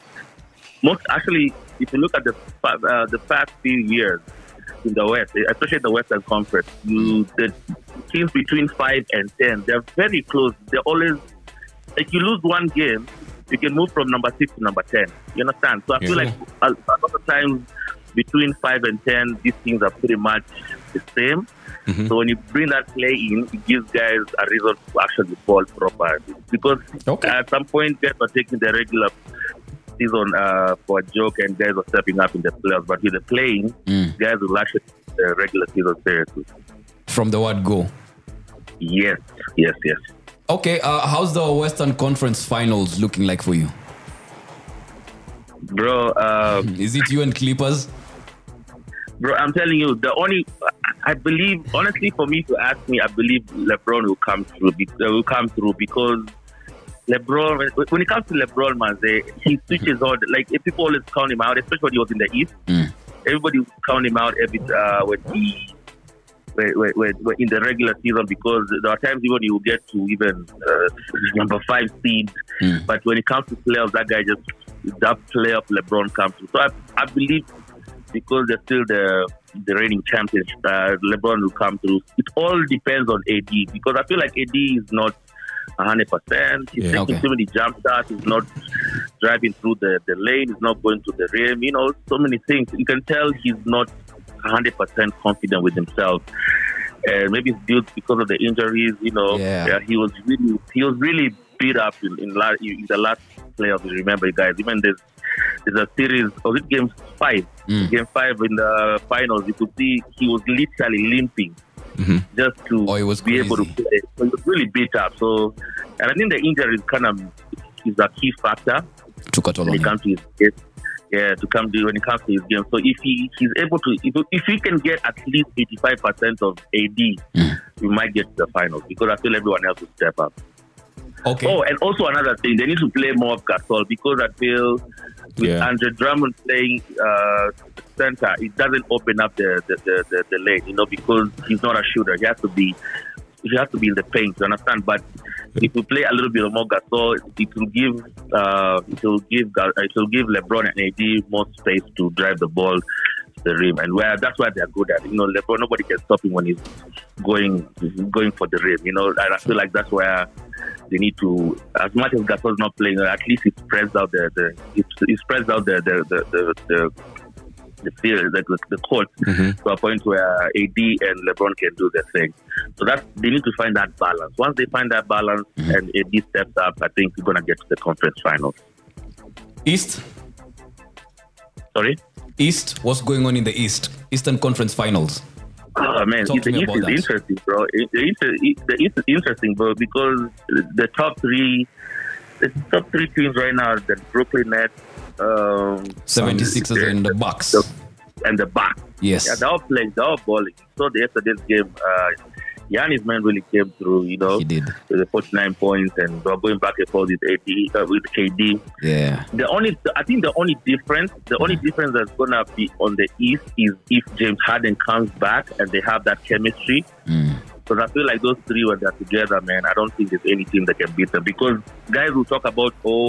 the past few years in the West, especially the Western Conference, the teams between 5 and 10, they're very close. They're always, like, you lose one game, you can move from number 6 to number 10. You understand? So I feel like a lot of times between 5 and 10, these teams are pretty much the same. So when you bring that play in, it gives guys a reason to actually ball properly. Because at some point, guys are taking the regular season for a joke, and guys are stepping up in the playoffs. But with the playing, guys will actually take the regular season seriously. From the word go. Yes. Okay, how's the Western Conference Finals looking like for you? Bro, is it you and Clippers? Bro, I'm telling you, I believe, honestly, for me to ask me, I believe LeBron will come through because LeBron, when it comes to LeBron, man, he switches on. Like, if people always count him out, especially when he was in the East, everybody would count him out when in the regular season, because there are times even you get to even number 5 seed, but when it comes to playoffs, that playoff LeBron comes through. So I believe because they're still the reigning champions, LeBron will come through. It all depends on AD, because I feel like AD is not 100%. He's taking too many jump shots. He's not driving through the lane. He's not going to the rim. You know, so many things. You can tell he's not 100% confident with himself. Maybe it's due because of the injuries. You know, he was really beat up in the last playoffs. Remember, guys, even there's a series. Was it game 5? Game 5 in the finals. You could see he was literally limping just to be able to play. So he was really beat up. So, and I think the injury is a key factor when it comes to his game. When it comes to his game. So if he's able to, if he can get at least 85% of AD, we might get to the finals, because I feel everyone else will step up. Okay. Oh, and also another thing, they need to play more of Gasol, because I feel with Andre Drummond playing center, it doesn't open up the lane, you know, because he's not a shooter. He has to be in the paint, you understand? But if we play a little bit more Gasol, it will give LeBron and AD more space to drive the ball to the rim, and that's why they're good at it. You know, LeBron, nobody can stop him when he's going for the rim. You know, and I feel like that's where they need to, as much as Gasol's not playing, at least it spreads out the field, the court, to a point where AD and LeBron can do their thing. So they need to find that balance. Once they find that balance and AD steps up, I think we're gonna get to the conference finals. East. Sorry. East. What's going on in the East? Eastern Conference Finals. Oh man, the East is interesting, bro. The East is interesting, bro, because the top three teams right now are the Brooklyn Nets, 76ers and the Bucks. And the Bucks. Yes. Yeah, they're all playing, they're all balling. So yesterday's game, Giannis, man, really came through, He did. With the 49 points, and we're going back and forth with with KD. Yeah. I think the only difference that's gonna be on the East is if James Harden comes back and they have that chemistry. Because I feel like those three, when they're together, man, I don't think there's any team that can beat them. Because guys will talk about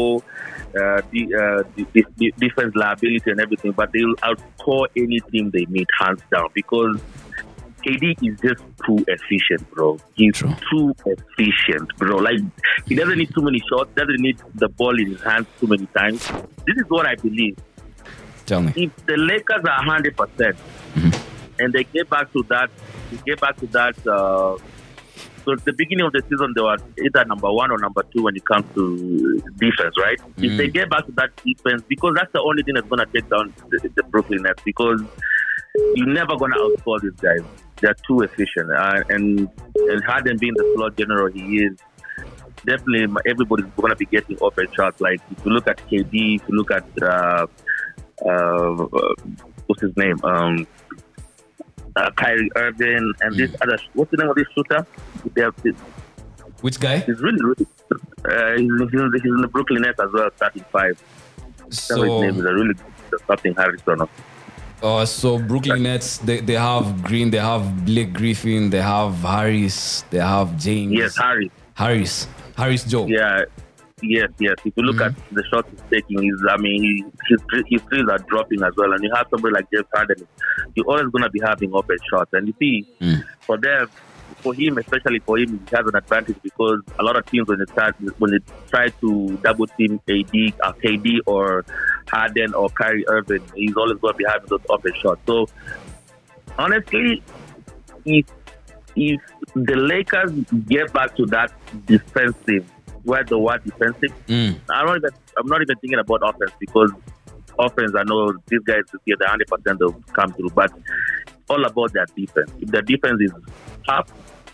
defense liability and everything, but they'll outscore any team they meet hands down. Because KD is just too efficient, bro. He's too efficient, bro. Like, he doesn't need too many shots, doesn't need the ball in his hands too many times. This is what I believe. Tell me. If the Lakers are 100% and they get back to that, so at the beginning of the season, they were either number 1 or number 2 when it comes to defense, right? If they get back to that defense, because that's the only thing that's going to take down the Brooklyn Nets, because you're never going to outscore these guys. They're too efficient. And Harden being the floor general he is, definitely everybody's going to be getting open shots. Like, if you look at KD, if you look at, what's his name? Kyrie Irving and this other, what's the name of this shooter? Which guy? He's really, he's in the Brooklyn Nets as well, starting 5. So his name is a really good starting Harrison. So Brooklyn Nets, they have Green, they have Blake Griffin, they have Harris, they have James. Yes, Harris Joe. Yeah. Yes. If you look at the shots he's taking, his threes are dropping as well. And you have somebody like James Harden, you're always going to be having open shots. And you see, for him, especially for him, he has an advantage because a lot of teams, when they try to double team KD or Harden or Kyrie Irving, he's always going to be having those open shots. So, honestly, if the Lakers get back to that defensive, where the word defensive, I'm not even thinking about offense, because offense, I know these guys, the 100% they'll come through, but all about their defense. If the defense is tough,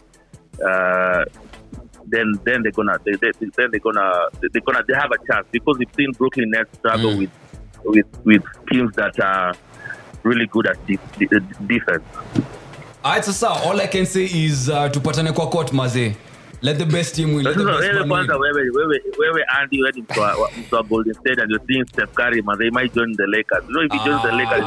then they're gonna they have a chance, because we've seen Brooklyn Nets struggle with teams that are really good at defense. Alright, sasa, all I can say is tupatane kwa court maze. Let the best team win. Let the best man win. Where Andy went into a Golden State and you're seeing Steph Curry, man, they might join the Lakers. You know, if he joins the Lakers,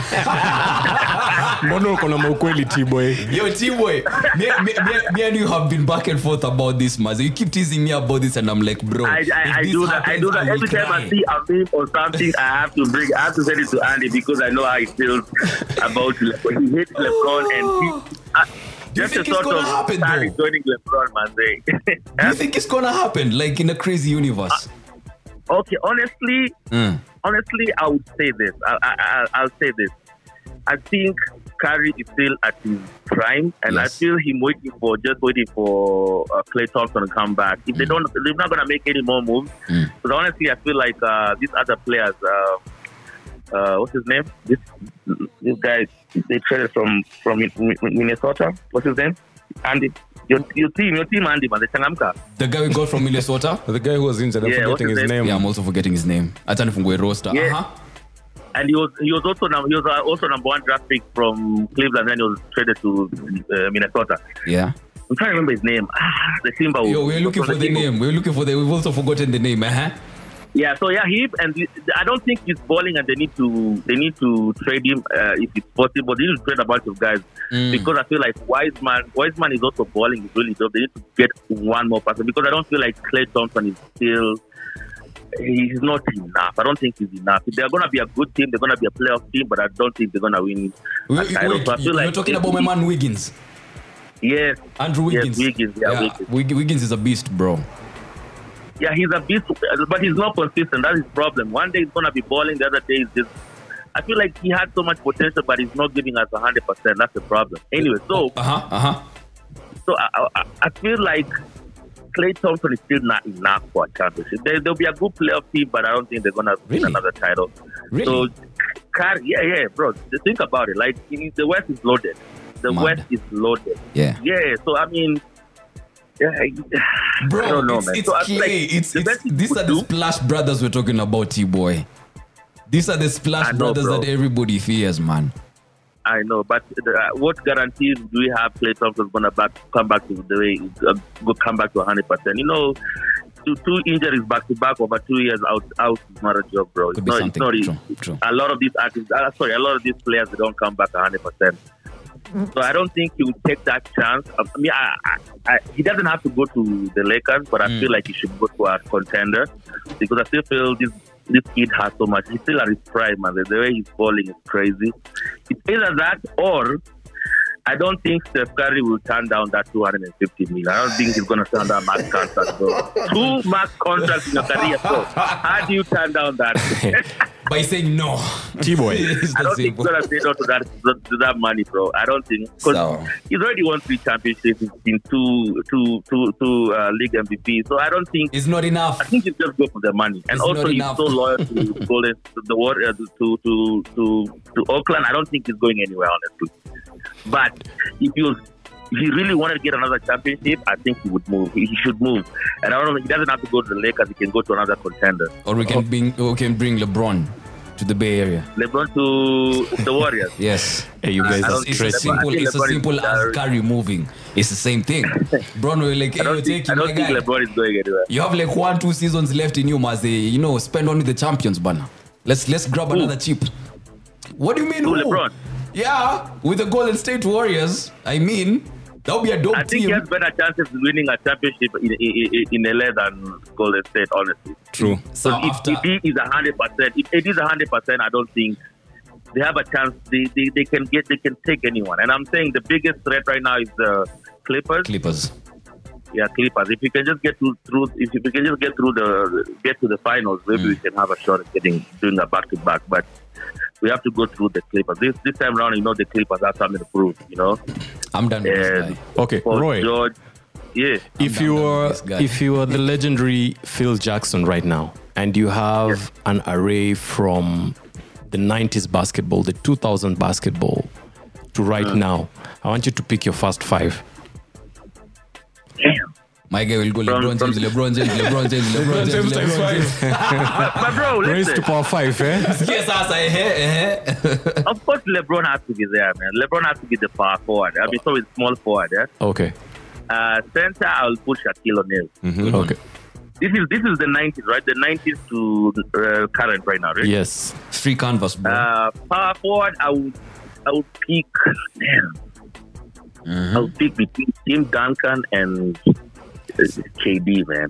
Mbona uko na ukweli T-boy? Yo, T-boy, me and you have been back and forth about this, Maze. You keep teasing me about this and I'm like, bro. I do that. Every time I see a meme or something, I have to send it to Andy, because I know how he feels about LeBron. He hates LeBron and do you think it's gonna happen though? Joining LeBron, man. Do you think it's gonna happen, like in a crazy universe? Okay, honestly, I would say this. I'll say this. I think Curry is still at his prime, and I feel him waiting for Klay Thompson to come back. If they're not gonna make any more moves. But honestly, I feel like these other players. What's his name? This guy they traded from Minnesota. What's his name? Andy. Your team, Andy, man. The guy we got from Minnesota. The guy who was injured. I'm forgetting his name. Yeah, I'm also forgetting his name. Atani from roster. Yeah. And he was also number 1 draft pick from Cleveland. Then he was traded to Minnesota. Yeah. I'm trying to remember his name. The Timberwolves. Yo, we're looking for the name. We've also forgotten the name. Yeah, so he and I don't think he's balling, and they need to trade him if it's possible. They need to trade a bunch of guys because I feel like Wiseman is also balling. He's really dope. They need to get one more person, because I don't feel like Klay Thompson he's not enough. I don't think he's enough. If they're gonna be a good team, they're gonna be a playoff team, but I don't think they're gonna win. You're talking about my man Wiggins. Yes, Andrew Wiggins. Yes, Wiggins. Yeah, Wiggins is a beast, bro. Yeah, he's a beast, but he's not consistent. That's his problem. One day he's going to be balling, the other day he's just... I feel like he had so much potential, but he's not giving us 100%. That's the problem. Anyway, so... So I feel like Klay Thompson is still not enough for a championship. There'll be a good playoff team, but I don't think they're going to win another title. Really? So, yeah, bro. Think about it. Like, the West is loaded. West is loaded. Yeah. Yeah, so I mean... Yeah, bro, I don't know, man. It's so Klay. These are the Splash Brothers we're talking about, T-boy. These are the Splash Brothers that everybody fears, man. I know, but what guarantees do we have Klay Thompson's going to come back to the way come back to 100%? You know, two injuries back to back over 2 years out is not a job, bro. It's not easy. True. A lot of these artists, a lot of these players, they don't come back 100%. So I don't think he would take that chance. I mean, he doesn't have to go to the Lakers, but I feel like he should go to a contender because I still feel this kid has so much. He's still at his prime, man. The way he's balling is crazy. It's either that or I don't think Steph Curry will turn down that $250 million. I don't think he's going to turn down max contract. So 2 max contracts in your career. So how do you turn down that? By saying no. T-boy. I don't think he's going to say no to that money, bro. I don't think. Because he's already won 3 championships in two league MVP. So I don't think it's not enough. I think he's just go for the money. And also he's so loyal to Golden, to the Warriors, to Oakland. I don't think he's going anywhere, honestly. But if he really wanted to get another championship, I think he would move. He should move. And I don't know, he doesn't have to go to the Lakers. He can go to another contender. Or we can bring LeBron to the Bay Area. LeBron to the Warriors. Yes. Hey, you guys are it's as simple as Curry moving. It's the same thing. Bron will like, I don't think LeBron is going anywhere. You have like 1-2 seasons left in you, Maze. Spend on with the champions, banner. Let's grab another chip. What do you mean? Who? LeBron? Yeah, with the Golden State Warriors. I mean, that would be a dope team. I think he has better chances of winning a championship in LA than Golden State, honestly. True. So if he is 100%, if it is 100%, I don't think they have a chance. They can take anyone. And I'm saying the biggest threat right now is the Clippers. Yeah, Clippers. If you can just get get to the finals, maybe we can have a shot at doing a back-to-back. But we have to go through the Clippers. This time around, the Clippers have something to prove, I'm done with this guy. Okay, Roy. George, yeah. If you are the legendary Phil Jackson right now, and you have an array from the 90s basketball, the 2000 basketball, to right now, I want you to pick your first 5. Damn. My guy will go LeBron James. But bro, listen. Raise to power 5, eh? Yes, Of course, LeBron has to be there, man. LeBron has to be the power forward. I mean, so it's small forward, yeah? Okay. Center, I'll put Shaquille O'Neal. Mm-hmm. Okay. This is the 90s, right? The 90s to current right now, right? Yes. Free canvas, bro. Power forward, I would pick. Damn. I would pick between Tim Duncan and KD, man.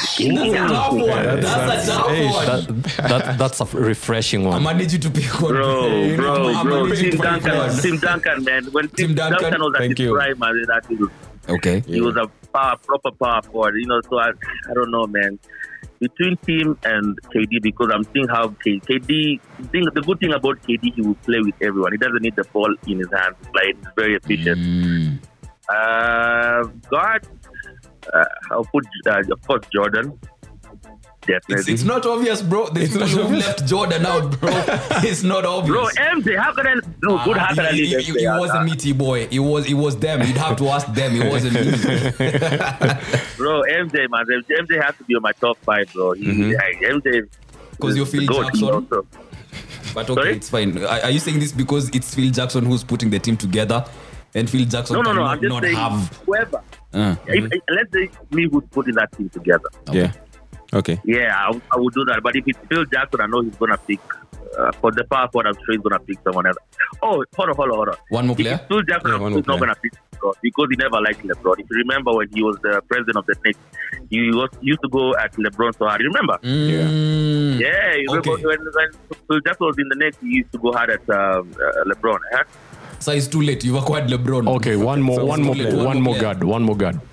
That's a refreshing one. I might need you to pick one. Bro. Tim Duncan, man. When Tim Duncan was at his prime, man, he was a proper power forward. So I don't know, man. Between Tim and KD, because I'm seeing how KD. The good thing about KD, he will play with everyone. He doesn't need the ball in his hands. Like, he's very efficient. Guard. I'll put, of course, Jordan. Definitely. It's not obvious, bro. There's people who left Jordan out, bro. It's not obvious. Bro, MJ, how can I... No, good, how can I leave MJ? It wasn't me, T-boy. It was them. You'd have to ask them. It wasn't me. Bro, MJ, man. MJ has to be on my top 5, bro. MJ... Because you're Phil Jackson. But okay, Sorry? It's fine. Are you saying this because it's Phil Jackson who's putting the team together? And Phil Jackson No, I'm just saying have... whoever. Let's say me who's putting that team together. Okay. Yeah. Okay. Yeah, I would do that. But if it's Phil Jackson, I know he's going to pick, for the power forward, I'm sure he's going to pick someone else. Oh, hold on. One more player? If it's Phil Jackson, he's not going to pick LeBron because he never liked LeBron. If you remember when he was the president of the Knicks, he used to go at LeBron so hard. You remember? Yeah. You remember when Phil Jackson was in the Knicks, he used to go hard at LeBron. Huh? So it's too late. You've acquired LeBron. Okay, one more guard. One more guard.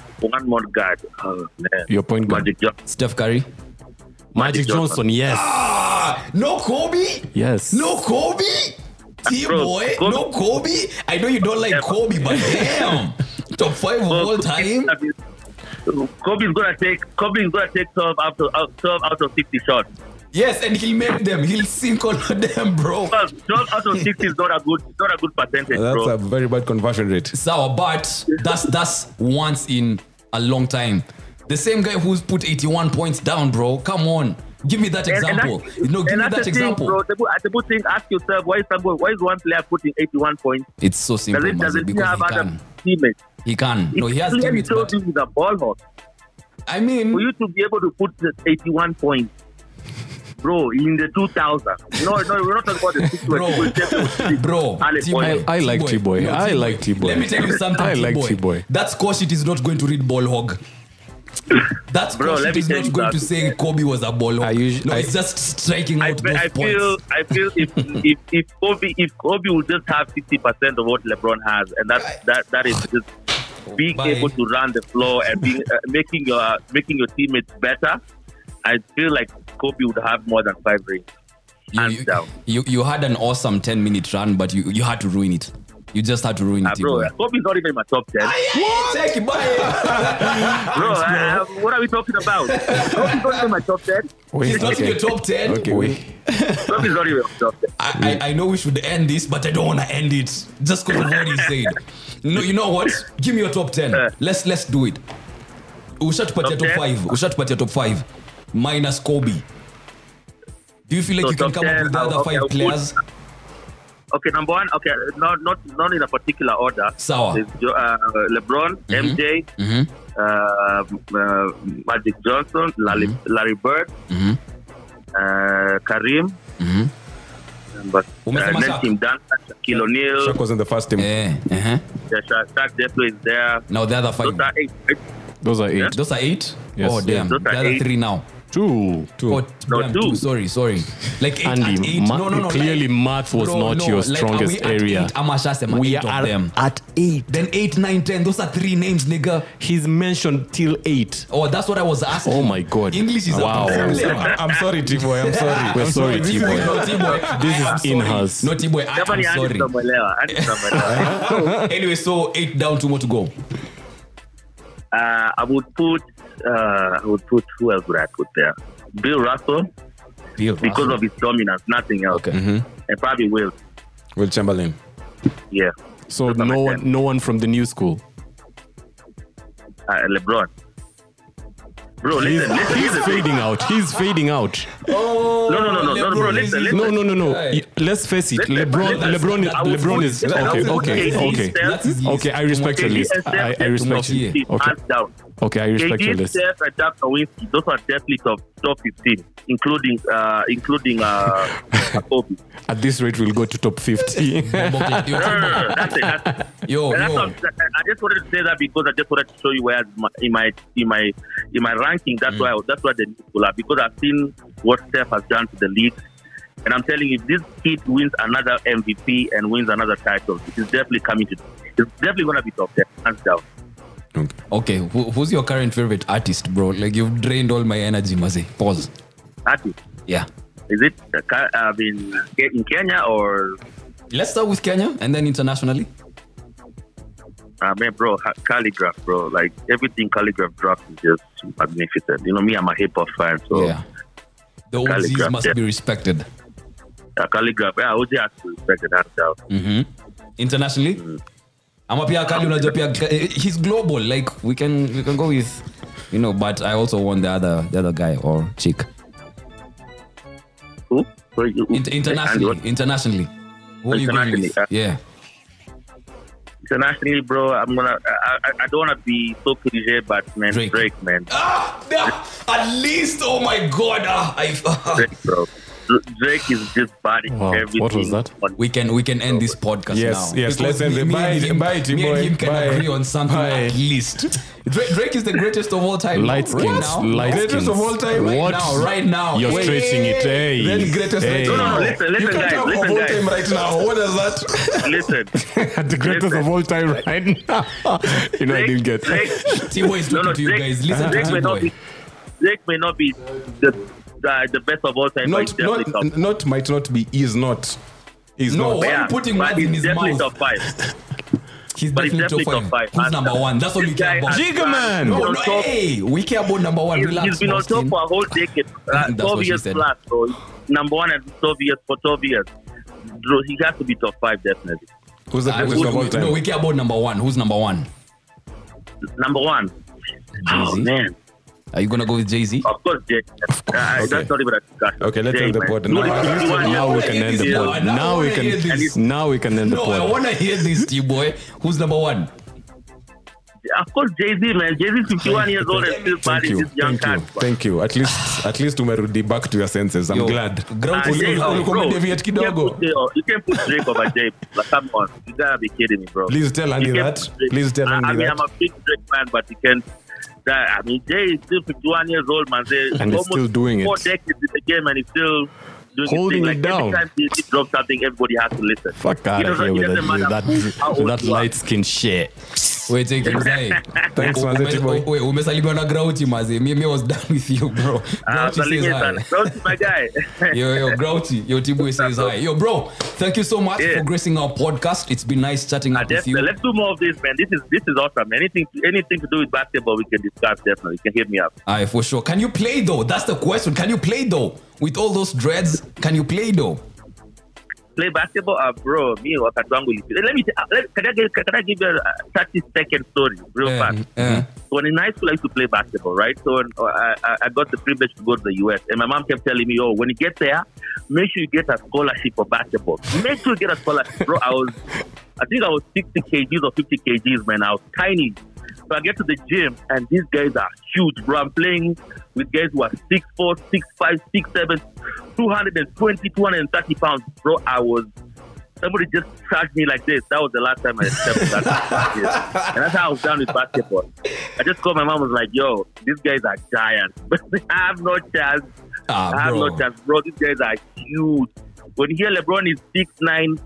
Oh, man. Your point guard. Magic Johnson. Steph Curry. Magic Johnson, yes. No Kobe? Yes. No Kobe? T-boy? No Kobe? I know you don't like Kobe, but damn. Top 5 of all time? Kobe's gonna take 12 out of 60 shots. Yes, and he'll make them. He'll sink all of them, bro. 12 out of 60 is not a good percentage, bro. That's a very bad conversion rate. Sour, but that's once in a long time. The same guy who's put 81 points down, bro. Come on. Give me that example. Give me that example. Bro, the good thing, ask yourself, why is one player putting 81 points? It's so simple, Does it because have he other can. teammates? He can. No, he has clearly teammates, shows but you he's a ball hawk. I mean, For you to be able to put 81 points, bro, in the 2000s. No, we're not talking about the 6 bro, T-boy. I like T-boy. No, I like T-boy. Let me tell you something, I like T-boy. T-boy. That score sheet is not going to read ball hog. That score Bro, sheet let me is tell not you going to something. say Kobe was a ball hog. It's just striking out those I points. feel if Kobe will just have 60% of what LeBron has, and that is just being Bye. able to run the floor and being making your teammates better, I feel like Kobe would have more than 5 rings. Hands down. You had an awesome 10-minute run, but you had to ruin it. You just had to ruin it, Bro, T-boy. Kobe's not even in my top 10. Take it, bye. Bro, what are we talking about? Kobe's not even in my top 10. He's not in your top 10. Okay. Kobe's not even in my top 10. I know we should end this, but I don't want to end it just because of what he said. No, you know what? Give me your top 10. Let's do it. Ushatupatia Top top 10? 5. Ushatupatia top 5 minus Kobe. Do you feel like So you can top come up 10, with the other okay, 5 I'll players? Okay, number one. Okay, not in a particular order. Sawa. There's, LeBron, MJ, Magic Johnson, Larry Bird, Kareem, but Umesema Shaq? Tim Duncan, Shaquille O'Neal. Shaq was in the first team. Shaq definitely is there. Now the other 5. Those are 8. Right? Those are 8. Those are 8? Yes. Oh, damn. Those The are other 8. 3 now. 2. Oh, No, damn, 2. Sorry. Like 8 Andy, at 8. No. clearly like, math was bro, not no, your like, strongest are we area. At 8? Amashasema, We 8 are of them. at 8. Then 8, 9, 10. Those are 3 names, nigga. He's mentioned till 8. Oh, that's what I was asking. Oh my God. English is Wow. I'm sorry, T-boy. I'm sorry. We're sorry, T-boy. No, T-boy. This I am is in sorry. house. No, T-boy. I Jamani, am sorry. Anyway, so 8 down, 2 more to go. I would put who else would I put there? Bill Russell, because of his dominance, nothing else. Okay. And probably Will. Will Chamberlain. Yeah. So Those are my 10. no one from the new school. LeBron. Bro, listen. He's fading out. He's fading out. Oh, No, bro, listen. No. Right. Let's face it. Listen, LeBron is okay. That's his Okay, I respect your list. I respect you. Okay. Hands down. Okay, I respect your KD, list. Steph, and Dirk Nowitzki, those are definitely top 15, including Kobe. At this rate, we'll go to top 50. No, that's it. Yo. I just wanted to say that because I just wanted to show you where in my ranking. That's why the new school are, because I've seen what Steph has done to the league, and I'm telling you, if this kid wins another MVP and wins another title, it is definitely coming to. It's definitely gonna be top 10, hands down. Okay, who's your current favorite artist, bro? Like, you've drained all my energy, Mazi. Pause. Artist. Yeah. Is it in Kenya or? Let's start with Kenya and then internationally. Man, bro, Calligraph, bro. Like, everything Calligraph drops is just magnificent. You know, me, I'm a hip hop fan, so Yeah. The OGs Calligraph, must yeah. be respected. Calligraph, yeah, OG has to respect it, hands down. Internationally? I'm up here, Kali, unajua pia, he's global. Like, we can go with, but I also want the other guy or chick. Who? Internationally. Who are you going with? Internationally, Yeah. Internationally, bro, I don't want to be so cliche, but man, Drake, man. At least, oh my God. Drake, bro. Drake is just bodying everything. What was that? We can end this podcast now. Yes, let's end it. Me and him can Bye. agree on something at least. Drake is the greatest of all time. Light skins. Greatest of all time. What? Right now. You're stretching it. Hey. Then greatest Hey. No, listen, You guys. can't talk of Listen, all guys. time right now. What is that? Listen. The greatest of all time right now. I didn't get that. T-Boy is talking to you guys. Listen to T-Boy. Drake may not be the best of all time, but he's definitely top. Not might not be. Is not. Is No, not. why are you putting but words in he's his definitely mouth? top 5. He's But he's definitely top definitely 5. top 5. Who's number 1? That's all we This care guy about. has Jigga man. been on No, top. hey, we care about number 1. Relax, He's been on top Austin. for a whole decade. That's 12 what she years said. plus. So number 1 at 12 years for 12 years. Bro, he has to be top 5 definitely. Who's the greatest of all time? No, we care about number 1. Who's number 1? Number 1. Oh Jay-Z. man. Are you gonna go with Jay-Z? Of course, Jay. That's not even a discussion. Okay, let's end the pod. Now we can end the pod. Now we can end the No, I pod. wanna hear this, T-boy. Who's number one? Of course, Jay-Z, man. Jay-Z 51 years old and still bad in this young cat. Thank you. At least umerudi back to your senses. I'm Yo, glad. Jay, Ulikuwa umedeviate kidogo. You can't put Drake over Jay. Like, come on. You gotta be kidding me, bro. Please tell Andy You can't that. put Drake. Please tell Andy I mean, that. I'm a big Drake fan, but you can't. I mean, Jay is still 51 years old, man. And he's still doing it. 4 decades in the game, and he's still doing Holding his thing. it down. Every time he drops something, everybody has to listen. Fuck out of here with that light skin shit. Wait, take it. Thanks, man. Boy. Wait, umesalimiwa na Grouchy, maze. Me was done with you, bro. Grouchy says hi. Grouchy, my guy. Yo, Grouchy. Yo, T-boy says hi. Yo, bro, thank you so much for gracing our podcast. It's been nice chatting up with you. Let's do more of this, man. This is awesome. Anything to do with basketball, we can discuss definitely. You can hit me up. Aye, for sure. Can you play though? That's the question. Can you play though? With all those dreads, can you play though? Play basketball, bro. Me or Katwangu. Can I give you a 30-second story, real fast? So in high school, I used to play basketball, right? So I got the privilege to go to the US, and my mom kept telling me, "Oh, when you get there, make sure you get a scholarship for basketball. Make sure you get a scholarship, bro." I think I was 60 kgs or 50 kgs, man. I was tiny. So I get to the gym, and these guys are huge, bro. I'm playing with guys who are 6'4", 6'5", 6'7", 220, 230 pounds, bro. Somebody just charged me like this. That was the last time I stepped that. And that's how I was done with basketball. I just called my mom, was like, yo, these guys are giants. I have no chance. I have no chance, bro. These guys are huge. When you hear LeBron is 6'9",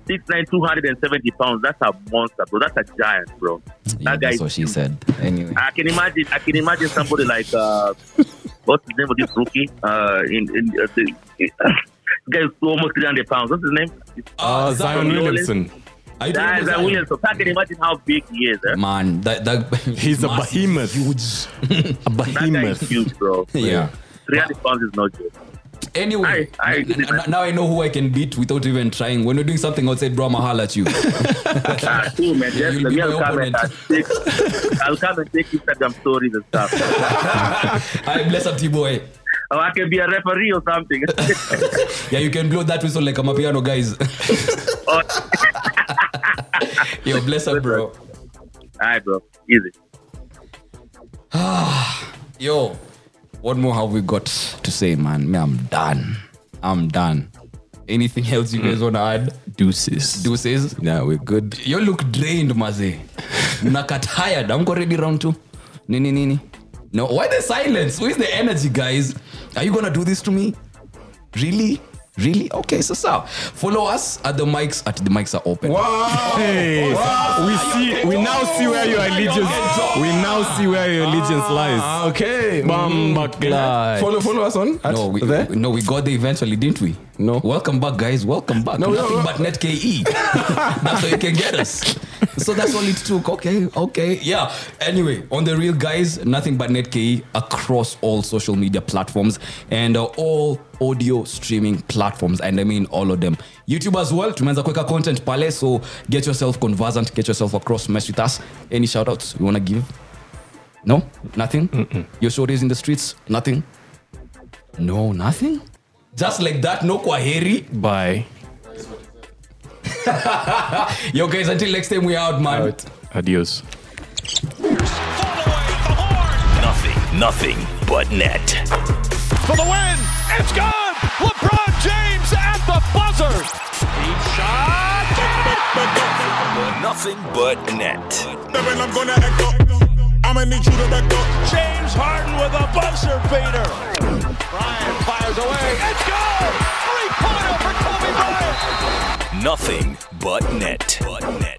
270 pounds, that's a monster, bro. That's a giant, bro. Yeah, that guy that's what she said. Anyway. I can imagine somebody like what's the name of this rookie? The guy is almost 300 pounds. What's his name? Zion Williamson. Zion Williamson. So I can imagine how big he is. Man, he's a behemoth. Huge. A behemoth. That guy is huge, bro. Yeah. 300 pounds is not good. Anyway, now I know who I can beat without even trying. When we're doing something outside, bro, I'll holler at you. Cool, man. I'll come and take Instagram stories and stuff. I bless up, T-boy. Oh, I can be a referee or something. Yeah, you can blow that whistle like I'm a piano, guys. Yo, bless up, bro. All right, bro. Easy. Yo, what more have we got to say, man? Me, I'm done. Anything else you guys want to add? Deuces? Yeah, we're good. You look drained, maze. Nakat tired. I'm ready round 2. Nini. No, why the silence? Where's the energy, guys? Are you gonna do this to me? Really? Okay, so follow us at the mics. The mics are open. Wow. Hey, we now see where your allegiance lies. Okay. Follow us on. No, we got there eventually, didn't we? No. Welcome back, guys. Welcome back. Nothing but net KE. That's how you can get us. So that's all it took. Okay. Yeah. Anyway, on the real, guys, nothing but net KE across all social media platforms and all audio streaming platforms, and I mean all of them. YouTube as well. Tumeanza kuweka content pale, so get yourself conversant, get yourself across, mess with us. Any shout outs you wanna give? No? Nothing? Your shorties in the streets? Nothing? No, nothing? Just like that, no kwaheri. Bye. Yo guys, until next time, we out, man. Adios. Nothing but net. For the win, it's gone! LeBron James at the buzzer! Deep shot! Nothing but net. Then I'm gonna echo. I'ma need you to back up. James Harden with a buzzer beater. Bryant fires away. It's gone! 3-pointer for Kobe Bryant! Nothing but net.